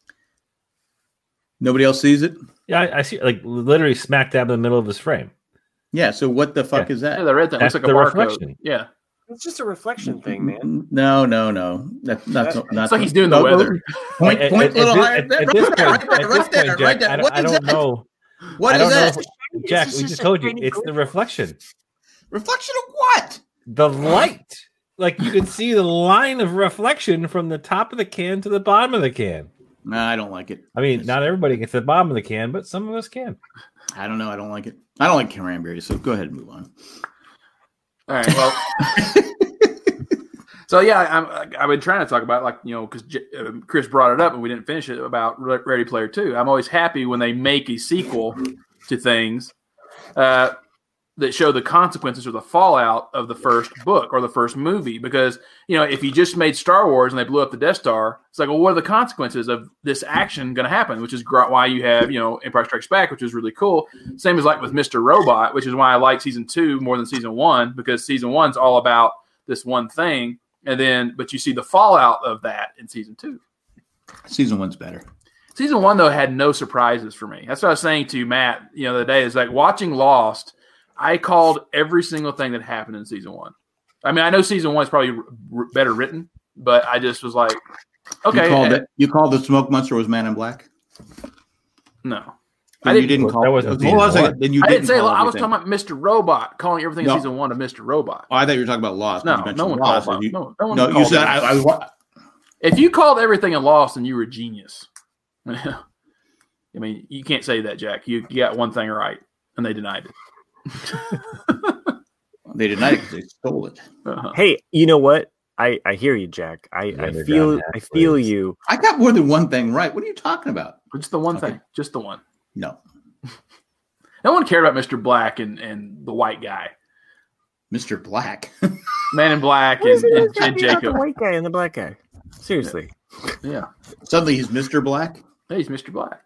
Nobody else sees it. Yeah, I, I see. Like literally smack dab in the middle of his frame. Yeah. So what the fuck Yeah. is Yeah, that? the red thing That's looks like a the barcode. reflection. Yeah. It's just a reflection thing, man. No, no, no. That's not. That- not It's like he's doing the no, weather. Point, At- point, at- little at this- higher. at- There, at right this there, point- right there, at right this there, point, right Jack, there. I don't, What I is don't that? know. What I is don't that? know. If, Jack, we just told you it's the reflection. Reflection of what? The light. Like you can see the line of reflection from the top of the can to the bottom of the can. No, I don't like it. I mean, not everybody gets to the bottom of the can, but some of us can. I don't know. I don't like it. I don't like cranberries. So go ahead and move on. All right. Well, So yeah, I'm, I've been trying to talk about like you know because uh, Chris brought it up and we didn't finish it about Ready Player Two. I'm always happy when they make a sequel to things uh, that show the consequences or the fallout of the first book or the first movie. Because you know if you just made Star Wars and they blew up the Death Star, it's like well, what are the consequences of this action going to happen? Which is why you have you know Empire Strikes Back, which is really cool. Same as like with Mister Robot, which is why I like season two more than season one because season one's all about this one thing. And then, but you see the fallout of that in season two. Season one's better. Season one, though, had no surprises for me. That's what I was saying to Matt, you know, the other day. Is like watching Lost, I called every single thing that happened in season one. I mean, I know season one is probably r- better written, but I just was like, okay. You called, and, it, you called the smoke monster was Man in Black? No. Then I you didn't, didn't call that it. wasn't Hold on a season second. Then you I didn't didn't say call I was everything. talking about Mister Robot, calling everything No. in season one a Mister Robot. Oh, I thought you were talking about Lost. No, You mentioned no one Lost. called You, no, no one no, you called said it. I, I was. If you called everything in Lost, then you were a genius. I mean, you can't say that, Jack. You, you got one thing right, and they denied it. They denied it because they stole it. Uh-huh. Hey, you know what? I, I hear you, Jack. I, Yeah, I they're feel down I feel halfway. you. I got more than one thing right. What are you talking about? Just the one Okay. thing. Just the one. No, No one cared about Mister Black and, and the white guy. Mister Black. Man in Black What is and, it and, about and the Jacob. white guy and the black guy? Seriously. Yeah. Suddenly he's Mister Black. Hey, he's Mister Black.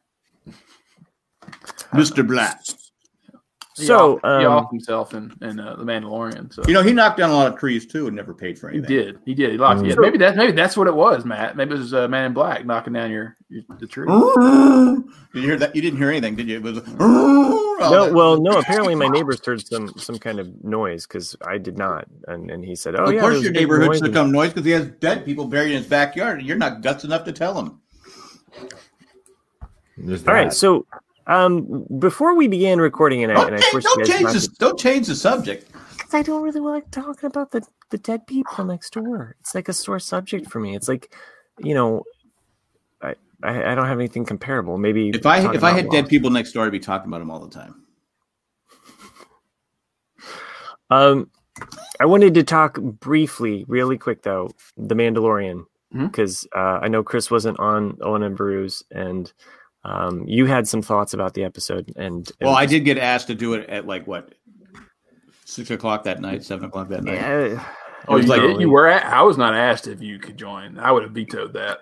Mister Black. He So, off, he um, off himself in, in uh, The Mandalorian. So You know, he knocked down a lot of trees too and never paid for he anything. did. He did. He locked Mm. yeah, maybe that maybe that's what it was, Matt. Maybe it was uh, Man in Black knocking down your, your the tree. Did you hear that? You didn't hear anything, did you? It was. No, well, no. Apparently, my neighbors heard some some kind of noise because I did not, and and he said, "Oh, of yeah." course, there was your a big neighborhood noise should and- come noise because he has dead people buried in his backyard, and you're not guts enough to tell him. There's All right, that. so um, before we began recording, and I, Don't, and I change, forced don't you guys change not this. to- Don't change the subject. Because I don't really like talking about the, the dead people next door. It's like a sore subject for me. It's like, you know, I I, I don't have anything comparable. Maybe If I talking if I about had dead Lost. people next door, I'd be talking about them all the time. Um, I wanted to talk briefly, really quick though, The Mandalorian, Mhm. because uh, I know Chris wasn't on Owen and Brews, and um, you had some thoughts about the episode. And Well, I did get asked to do it at like what six o'clock that night, seven o'clock that night. Yeah, Oh, was you, like- did? You were. At, I was not asked if you could join. I would have vetoed that.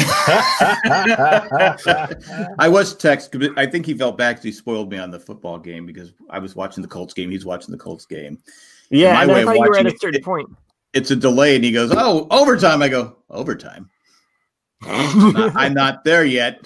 I was text. I think he felt bad because he spoiled me on the football game because I was watching the Colts game. He's watching the Colts game. yeah. My And way I of thought you were at watching a it- certain it- point. It's a delay, and he goes, "Oh, overtime." I go, "Overtime." I'm not, I'm not there yet.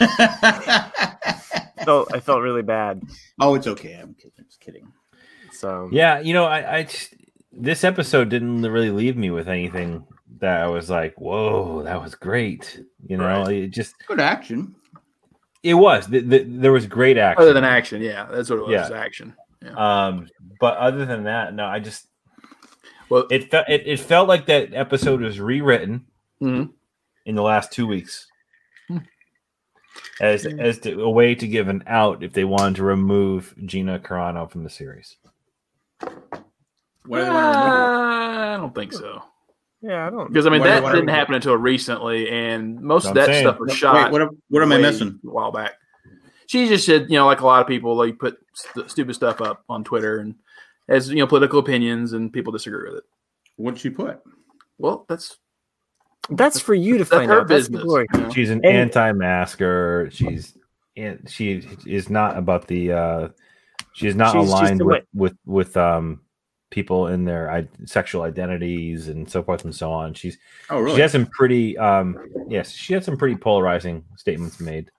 So I felt really bad. Oh, it's okay. I'm kidding. I'm just kidding. So Yeah, you know, I, I just, this episode didn't really leave me with anything that I was like, "Whoa, that was great." You know, Right. it just Good action. it was. The, the, there was great action. Other than action, yeah, that's what it was. Yeah. Action. Yeah. Um, but other than that, no, I just Well, it felt it, it felt like that episode was rewritten mhm. in the last two weeks Hmm. as as to, a way to give an out if they wanted to remove Gina Carano from the series. What do they want to remove? Uh, I don't think so. yeah, I don't. Because I mean What do they that want didn't to- happen until recently, and most of That's what that I'm stuff saying. was Wait, shot. what, am- what am I way missing? A while back. She just said, you know, like a lot of people, like put st- stupid stuff up on Twitter and as you know, political opinions, and people disagree with it. What did she put? Well, that's That's for you to that's find her out. That's the business. glory. you know? She's an And- anti-masker. She's and she is not about the. Uh, she is not She's just aligned a with, way- with with um people in their I- sexual identities and so forth and so on. She's Oh, really? she has some pretty um yes she had some pretty polarizing statements made.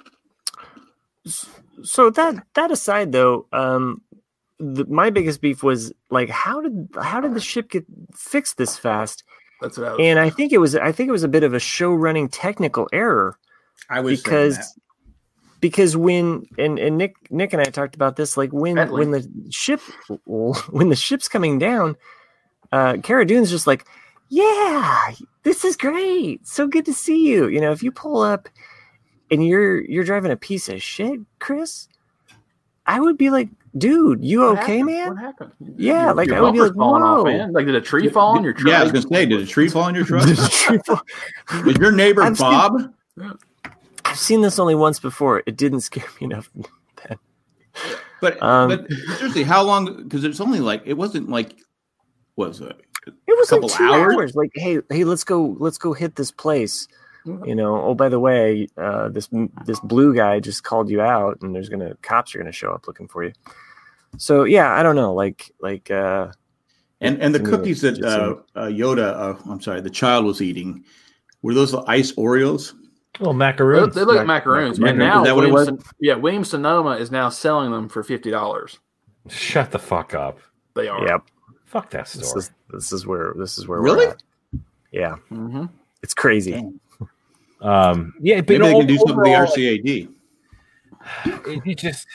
So that that aside, though, um, the, my biggest beef was like, how did how did the ship get fixed this fast? That's what I was. And I think it was I think it was a bit of a show running technical error I was saying because that. because when and, and Nick Nick and I talked about this, like when Bentley. when the ship when the ship's coming down, uh, Cara Dune's just like, yeah, this is great, so good to see you. You know, if you pull up and you're you're driving a piece of shit, Chris, I would be like, dude, you What okay, happened? man? What happened? Yeah, Your- like your I would be bumper's like, falling whoa. off, man. Like, did a tree fall on your truck? Yeah, I was gonna say, did a tree fall on your truck? Is your neighbor I've seen- Bob? I've seen this only once before. It didn't scare me enough. Then. But Um, but seriously, how long? Because it's only like it wasn't like what was it? It was couple like two hours? hours. Like, hey, hey, let's go, let's go hit this place. You know. Oh, by the way, uh, this this blue guy just called you out, and there's gonna cops are gonna show up looking for you. So yeah, I don't know. Like like uh, And and the Yeah, cookies that just uh, uh, Yoda, uh, I'm sorry, the child was eating, were those the ice Oreos? Well, They, macaroons. they look like macaroons, Mac- and now is that what it Williams, yeah, Williams Sonoma is now selling them for fifty dollars. Shut the fuck up. They are. yep. Fuck that This store. is this is where this is where Really? we're at. Yeah, Mm-hmm. it's crazy. Dang. Um, yeah, but Maybe they you know, can do something with the overall, R C A D. It, it just,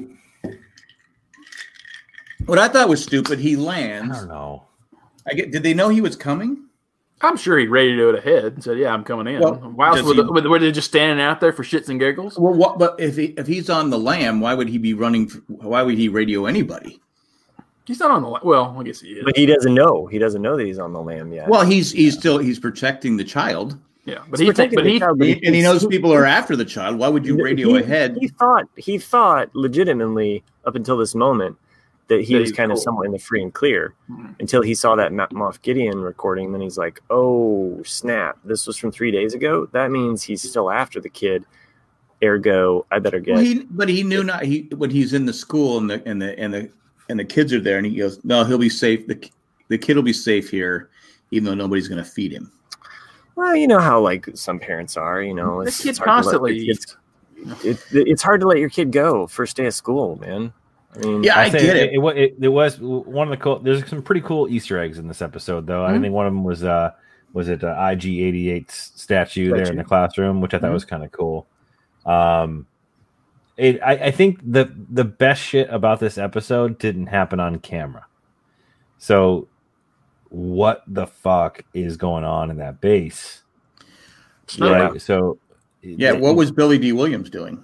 What I thought was stupid, he I lands. don't know. I get. Did they know he was coming? I'm sure he radioed it ahead and said, "Yeah, I'm coming in." Well, Why else does were, he- the, were they just standing out there for shits and giggles? Well, what? But if he, if he's on the lam, why would he be running? Why would he radio anybody? He's not on the. Well, I guess he is. But he doesn't know. He doesn't know that he's on the lam yet. Well, he's he's still he's protecting the child, Yeah, but He's he, think, protecting but the he, child, but and he knows people are after the child. Why would you He- radio he, ahead? He thought he thought legitimately up until this moment that he That was he's kind of cool. somewhat in the free and clear Mhm. until he saw that Ma- Moff Gideon recording. Then he's like, "Oh snap! This was from three days ago. That means he's still after the kid. Ergo, I better get." Well, he, but he knew not. He when he's in the school and the and the and the and the kids are there, and he goes, "No, he'll be safe. the The kid will be safe here, even though nobody's going to feed him." Well, you know how like some parents are. You know, this it's, kid it's hard to let constantly your eats. kids- it, it's hard to let your kid go first day of school, man. I mean, Yeah, I I'll say get it. It, it, it, it was one of the cool. There's some pretty cool Easter eggs in this episode, though. I Mhm. think one of them was uh, was it uh, I G eighty-eight's statue, there in Statue. the classroom, which I thought Mhm. was kind of cool. Um, it I, I think the the best shit about this episode didn't happen on camera. So, what the fuck is going on in that base? Snow Right. Mountain. So, Yeah, what was Billy D. Williams doing?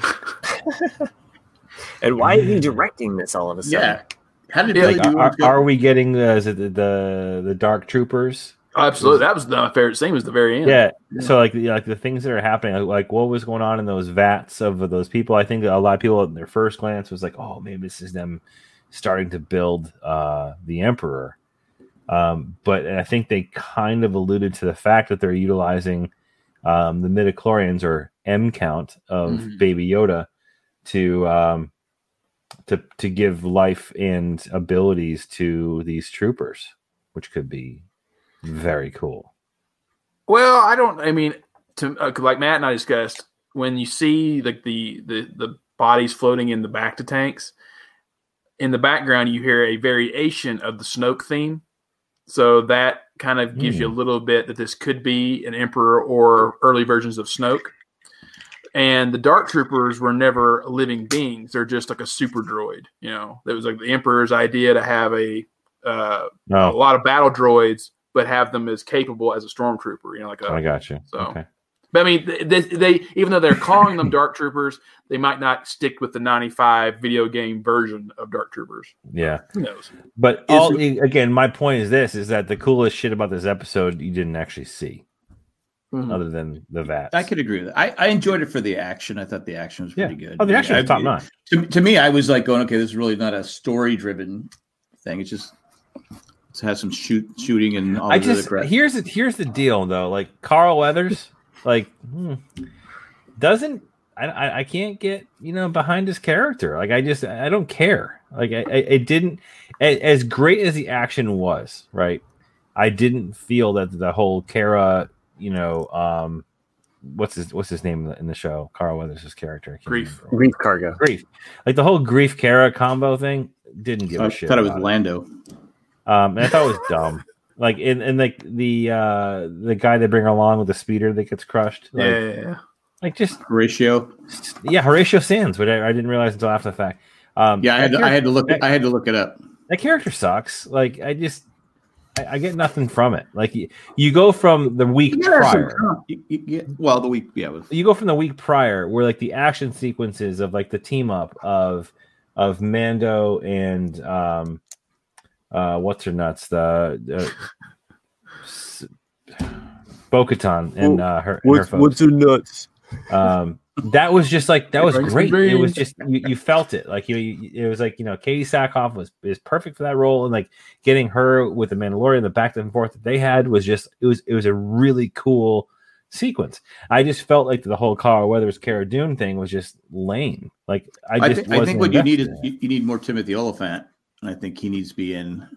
and why is he directing this all of a sudden? Yeah, how did Yeah, Billy like, D. are, Williams go? are we getting the is it the, the the Dark Troopers? Absolutely, that was the favorite scene. Was the very end. Yeah. So like the, like the things that are happening, like, like what was going on in those vats of those people? I think a lot of people at their first glance was like, oh, maybe this is them starting to build uh, the Emperor. Um, but I think they kind of alluded to the fact that they're utilizing um, the midichlorians or M count of Mhm. Baby Yoda to um, to to give life and abilities to these troopers, which could be very cool. Well, I don't. I mean, to uh, like Matt and I discussed, when you see like the, the the bodies floating in the back to tanks, in the background you hear a variation of the Snoke theme, so that kind of gives you a little bit that this could be an Emperor or early versions of Snoke. And the Dark Troopers were never living beings; they're just like a super droid. You know, it was like the Emperor's idea to have a uh, a No, lot of battle droids, but have them as capable as a stormtrooper. You know, like a I got you. So- Okay. But I mean, they, they even though they're calling them Dark Troopers, they might not stick with the ninety-five video game version of Dark Troopers. Yeah. Who knows? But Is- all again, my point is this: is that the coolest shit about this episode you didn't actually see, Mhm. other than the vats. I could agree with that. I, I enjoyed it for the action. I thought the action was yeah. pretty good. Oh, the action I- was top notch. To, to me, I was like going, okay, this is really not a story driven thing. It's just it has some shoot shooting and all I the other just crap. here's the here's the deal though. Like Carl Weathers, like hmm, doesn't I, I I can't get you know behind his character. Like I just I don't care. Like I, I it didn't a- as great as the action was. Right, I didn't feel that the whole Kara you know um what's his what's his name in the, in the show? Carl Weathers' character. I can't Grief. remember. Grief cargo. Grief. Like the whole Grief Kara combo thing didn't give I a shit. thought it was about Lando. Um, and I thought it was dumb. Like in and like the uh the guy they bring along with the speeder that gets crushed. Like, Yeah, yeah, yeah. like just Ratio. yeah, Horatio Sands, which I, I didn't realize until after the fact. Um, Yeah, I had that to, I had to look. character- I had to look it up. That character sucks. Like I just I, I get nothing from it. Like you, you go from the week You gotta have some prior. com- you- you get- well, the week, yeah, it was You go from the week prior where like the action sequences of like the team up of of Mando and um, uh, what's her nuts the uh, Bo-Katan and uh, her, and her What's, folks. what's her nuts? Um, that was just like that was Brings great. me It was dreams. just you, you felt it like you, you. It was like you know Katie Sackhoff was is perfect for that role, and like getting her with the Mandalorian, the back and forth that they had was just it was it was a really cool sequence. I just felt like the whole Cara Weathers Cara Dune thing was just lame. Like I I, just think, I wasn't think what you need is invested in it. you, you need more Timothy Oliphant, and I think he needs to be in.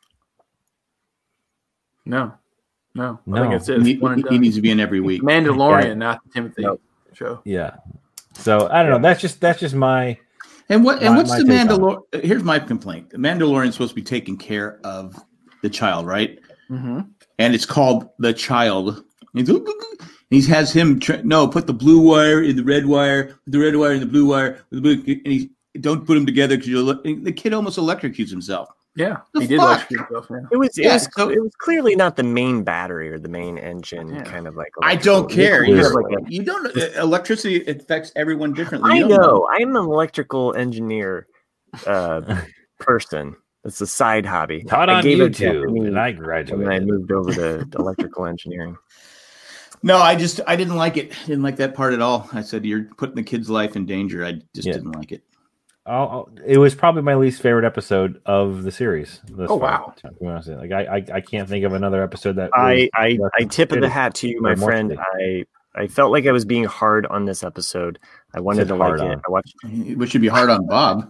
No, no, I No. think it's He, it. need- It's one and he done. needs to be in every week. Mandalorian, Yeah. not the Timothy Nope. show. Yeah. So I don't know. That's just that's just my And what and My- what's my the take on Mandalorian? Here's my complaint: the Mandalorian's supposed to be taking care of the child, right? Mm-hmm. And it's called the child. And he's, he has him. Tra- no, put the blue wire in the red wire, put the red wire in the blue wire. With the blue, and he don't put them together because the kid almost electrocutes himself. Yeah, The he did fuck? electrocute himself. Yeah. It was, it, Yeah, was so- it was clearly not the main battery or the main engine, Yeah. kind of like. I don't care. It You, was Clearly. like a- you don't. uh, Electricity affects everyone differently. I You don't know. I'm an electrical engineer uh, person. It's a side hobby. taught I on gave it YouTube, Japanese and I when I graduated. moved over to electrical engineering. No, I just I didn't like it. Didn't like that part at all. I said you're putting the kid's life in danger. I just Yeah. didn't like it. I'll, I'll- it was probably my least favorite episode of the series. thus Oh, far. wow. To be honest. Like I, I, I can't think of another episode that I, I, was I tip of the shitty. hat to you, my Or more friend. shitty. I, I felt like I was being hard on this episode. I wanted Said to like hard it. on. I watched. Which should be hard on Bob.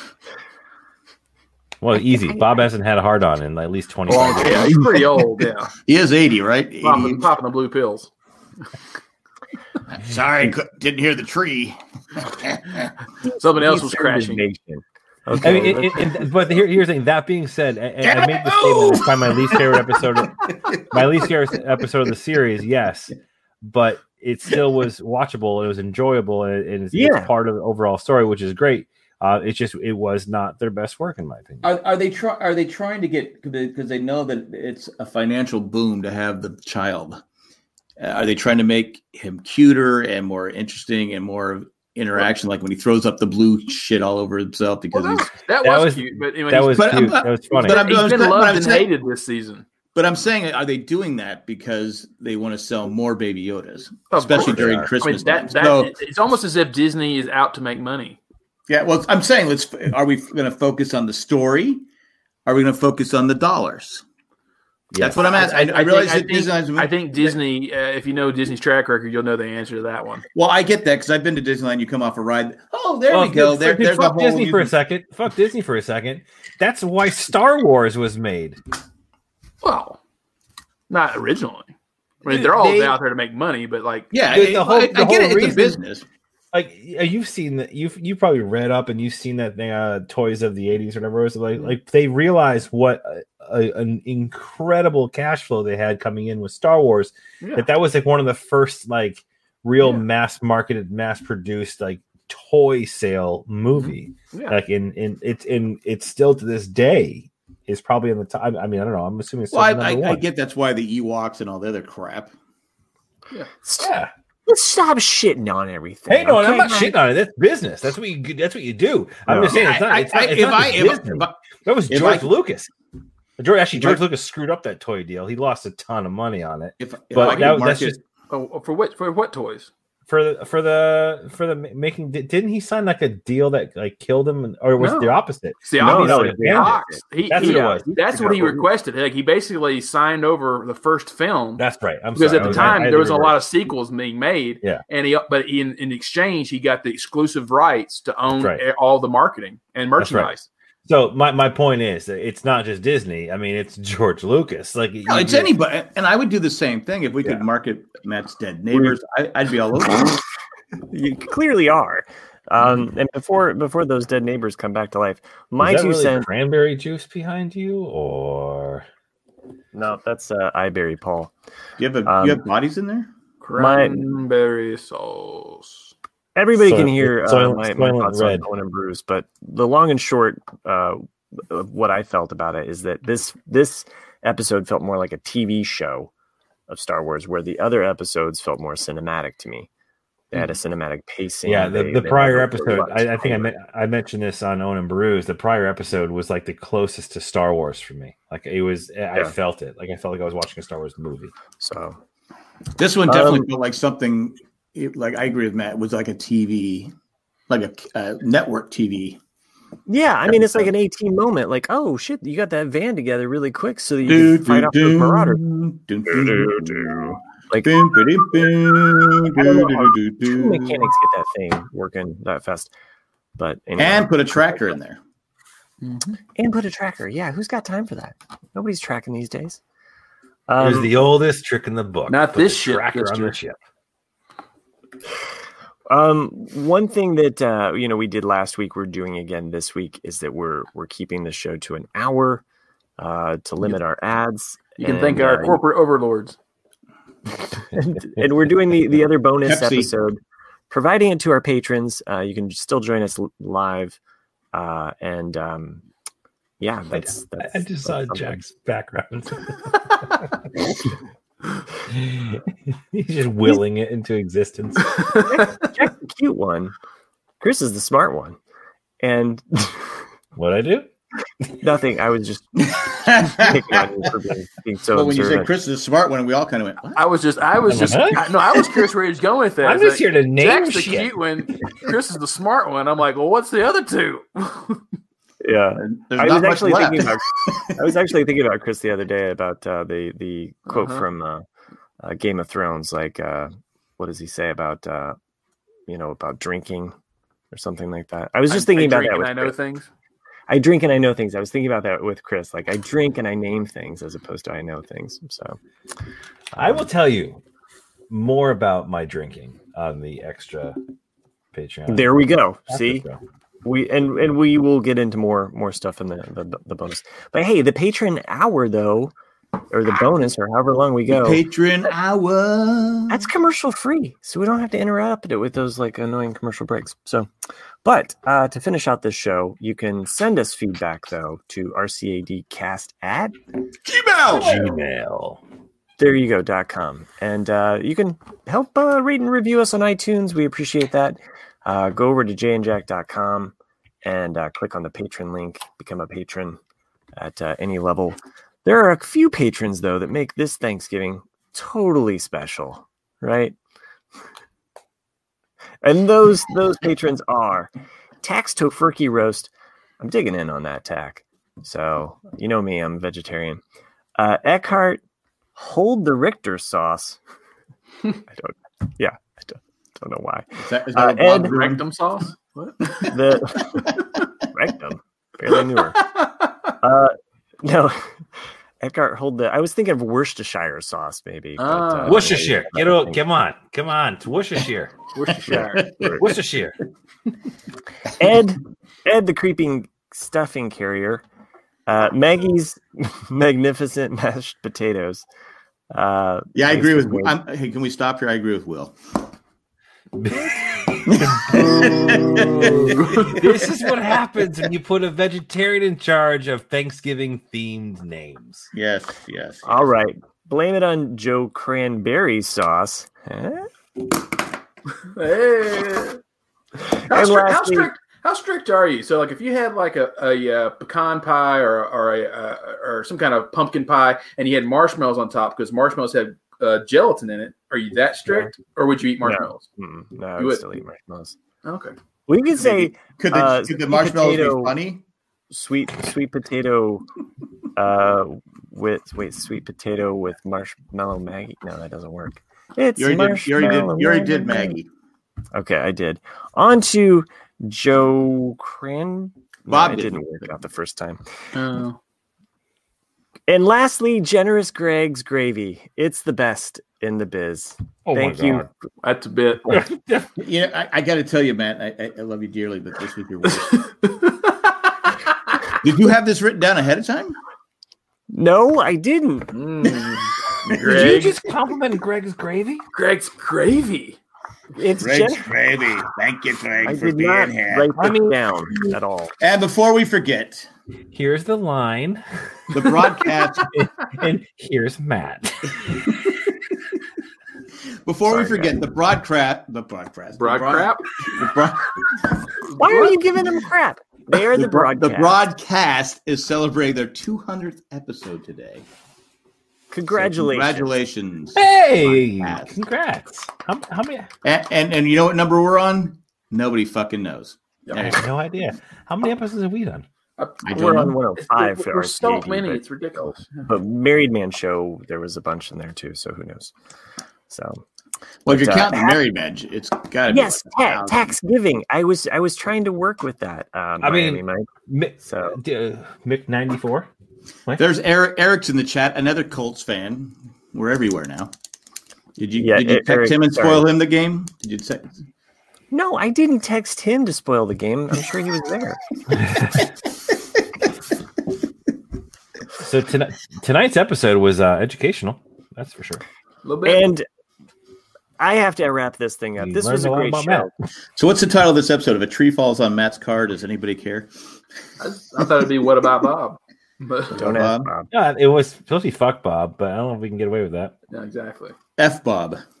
Well, easy. Bob hasn't had a hard on in at least twenty. Well, years. yeah, he's pretty old. Yeah, He is eighty, right? popping, eighty. popping the blue pills. Sorry, cou- didn't hear the tree. Something else He was served his crashing. nation. I Okay, mean, it, let's- it, it- but here, here's the thing. That being said, and, and I made the Damn it, statement. move! It's probably my least favorite episode. Of, my least favorite episode of the series. Yes, but it still was watchable. It was enjoyable, and, and it's, Yeah. it's part of the overall story, which is great. Uh, it's just it was not their best work, in my opinion. Are, are they try, Are they trying to get because they know that it's a financial boom to have the child? Uh, are they trying to make him cuter and more interesting and more interaction, like when he throws up the blue shit all over himself because Well, that, he's? was, that, That was was- cute, but anyway, That he's- was But, cute. uh, that was funny. but I'm- he's but been I'm loved and saying- hated this season. But I'm saying, are they doing that because they want to sell more Baby Yodas, Of especially course they during are. I mean, Christmas that, time? that, So, it's almost as if Disney is out to make money. yeah, well, I'm saying, let's. Are we going to focus on the story? Are we going to focus on the dollars? That's what I'm asking. I, I realize think, that Disneyland's. I think Disney, uh, if you know Disney's track record, you'll know the answer to that one. Well, I get that because I've been to Disneyland. You come off a ride. Oh, there Well, we go. dude, There, dude, there's a fuck whole Disney for a new- second. Fuck Disney for a second. That's why Star Wars was made. Well, not originally. I mean, they're all They- out there to make money, but like, Yeah, The- I- the whole- I, I the get whole it. It's a reason- business. Like you've seen that you've you probably read up and you've seen that thing, uh, Toys of the eighties or whatever it was. Like like they realized what a, a, an incredible cash flow they had coming in with Star Wars. yeah. That that was like one of the first like real Yeah. mass marketed, mass produced like toy sale movie. Yeah. Like in in it's in it's still to this day is probably in the top. I mean I don't know. I'm assuming it's Well, I, still I, number I one. get that's why the Ewoks and all the other crap. Yeah. Let's stop shitting on everything. Hey, no, okay? I'm not shitting on it. That's business. That's what you. That's what you do. I'm No. just saying it's not. I- It's not, I- it's if not I- just if I- Disney. if I- That was if George I- Lucas. George, actually, If George I- Lucas screwed up that toy deal. He lost a ton of money on it. If, if But I could that, that's market- just Oh, for what? For what toys? for the for the for the making. di- Didn't he sign like a deal that like killed him, and- or was No. it the opposite? It's the No, opposite. no, It's it's the the opposite. He, That's he- what it was. That's what he Yeah. requested. Like he basically signed over the first film That's right. I'm because sorry. at I the was- time I had there to was a reverse. lot of sequels being made. Yeah. and he but in in exchange he got the exclusive rights to own That's right. all the marketing and That's right. merchandise. So my, my point is that it's not just Disney. I mean, it's George Lucas. Like No, you- it's you- anybody, and I would do the same thing if we could Yeah. market Matt's Dead Neighbors. I, I'd be all over it. You clearly are. Um, and before before those dead neighbors come back to life, my Is that two really cents. cranberry juice behind you, or No, that's uh, Iberry Paul. You have a, Um, you have bodies in there. Cranberry sauce. Everybody So- can hear uh, Soylent- my, my Soylent thoughts Red. on Owen and Bruce, but the long and short uh, of what I felt about it is that this this episode felt more like a T V show of Star Wars, where the other episodes felt more cinematic to me. They had a cinematic pacing. Yeah, the, they, the they prior had a episode, lot of I, I think I, story. me- I mentioned this on Owen and Brews. The prior episode was like the closest to Star Wars for me. Like it was, I Yeah. felt it. Like I felt like I was watching a Star Wars movie. So This one definitely Um, felt like something. It, like I agree with Matt. It was like a T V, like a uh, network T V. yeah, I mean, it's like an eighteen moment. Like, oh shit, you got that van together really quick so that you Do, can fight do, off those do, marauders. do, do, do, do. Like, Boom, boom, boom, I don't know do, how do, do, two do. mechanics get that thing working that fast. But anyway. And put a tracker in there. and put a tracker. Yeah, who's got time for that? Nobody's tracking these days. It was Um, the oldest trick in the book. Not Put this the ship, tracker on the mister. ship. Um, one thing that uh, you know we did last week, we're doing again this week, is that we're we're keeping the show to an hour uh, to limit our ads. You can and, thank our uh, corporate overlords. and, and we're doing the the other bonus Pepsi. episode, providing it to our patrons. Uh, you can still join us l- live, uh, and um, yeah, that's, that's I just saw that's something. Jack's background. He's just willing it into existence. Jack's the cute one. Chris is the smart one, and What'd I do? nothing. I was just picking on you for being, being so Well, when you said observant. Chris is a smart one, we all kind of went, what? I was just, I was just, Huh? I, no, I was curious where he's going with that. I'm It's just like, here to name Jack's the shit. cute one. Chris is the smart one. I'm like, well, what's the other two? Yeah. There's I not was much actually left. thinking about I was actually thinking about Chris the other day about uh, the the quote Uh-huh. from uh, uh, Game of Thrones. Like, uh, what does he say about uh, you know about drinking or something like that? I was just I- thinking I about drink that. and With I know Chris. things. I drink and I know things. I was thinking about that with Chris. Like, I drink and I name things as opposed to I know things. So, I will tell you more about my drinking on the extra Patreon. there we go. After See. show. We and and we will get into more more stuff in the, the the bonus. But hey, the patron hour though, or the bonus, or however long we go, Patron hour. that's commercial free, so we don't have to interrupt it with those like annoying commercial breaks. So, but uh, to finish out this show, you can send us feedback though to rcadcast at Gmail. Gmail. there you go dot com, and uh, you can help uh, rate and review us on iTunes. We appreciate that. Uh, go over to jay and jack dot com and uh, click on the patron link. Become a patron at uh, any level. There are a few patrons though that make this Thanksgiving totally special, right? And those those patrons are Tax Tofurkey Roast. I'm digging in on that tack. So you know me, I'm a vegetarian. Uh, Eckhart, Hold the Richter Sauce. I don't. Yeah, I don't, don't know why. Is that, is Uh, that what Bob Ed- Grimm- Rectum sauce? What? The Rectum, fairly newer. Uh, no, Eckhart, hold the. I was thinking of Worcestershire sauce, maybe. but, Ah. uh, Worcestershire. maybe Get another on, thing. come on, come on. It's Worcestershire. Worcestershire. Worcestershire. Ed, Ed, the creeping stuffing carrier. Uh, Maggie's magnificent mashed potatoes. Uh, Yeah, I agree with. Will. I'm, hey, can we stop here? I agree with Will. This is what happens when you put a vegetarian in charge of Thanksgiving themed names. Yes, yes. All right, blame it on Joe Cranberry sauce. Huh? Hey. How, And strict, how lastly- strict? How strict are you? So, like, if you had like a, a, uh pecan pie or or a uh, or some kind of pumpkin pie, and you had marshmallows on top because marshmallows have uh, gelatin in it, are you that strict, or would you eat marshmallows? Mm, no, I You would would- still eat marshmallows. Okay. We could say Could the, uh, could sweet the marshmallows potato- be funny? sweet sweet potato uh, with wait sweet potato with marshmallow Maggie. No, that doesn't work. It's You already did. You already did. You already did, marshmallow Maggie. Okay, I did. On to Joe Cran. No, Bob it did. didn't work out the first time. Oh. And lastly, Generous Greg's Gravy. It's the best in the biz. Oh my Thank you. God. That's a bit. You know, I, I got to tell you, Matt, I, I, I love you dearly, but this was your worst. Did you have this written down ahead of time? No, I didn't. Mm. Did you Greg, just compliment Greg's gravy? Greg's gravy. It's Greg's Gen- Gravy. Thank you, Greg, I for did being not here. write I this mean- down at all. And before we forget, Here's the line, the broadcast and here's Matt. Before Sorry, we forget, guys. the broadcast, the broadcast, Broad the broad- crap. the broad- Why are you giving them crap? They are the, the, bro- broadcast. the broadcast is celebrating their two hundredth episode today. Congratulations. So congratulations. Hey, Broadcast. congrats. How, how many? And, and and you know what number we're on? Nobody fucking knows. I have no idea. How many episodes have we done? I don't We're know. on one oh five for There's so R C A D, many, but- it's ridiculous. But Married Man Show, there was a bunch in there too, so who knows? So Well, if you're But, uh, counting Married Man, it's got to be. yes, like a ta- thousand. tax giving. I was I was trying to work with that. Um, I mean- Miami Mike. Mick, So- uh, Mick ninety-four. There's Eric. Eric's in the chat. Another Colts fan. We're everywhere now. Did you Yeah, did you E- text Eric, him and sorry. spoil him the game? Did you say? No, I didn't text him to spoil the game. I'm sure he was there. So tonight, tonight's episode was uh, educational. That's for sure. A little bit. And I have to wrap this thing up. You This was a learned a lot great about show. So, what's the title of this episode? If a tree falls on Matt's car, does anybody care? I, I thought it'd be what about Bob? But Don't Bob? ask Bob. Yeah, it was supposed to be fuck Bob, but I don't know if we can get away with that. yeah, exactly. F Bob.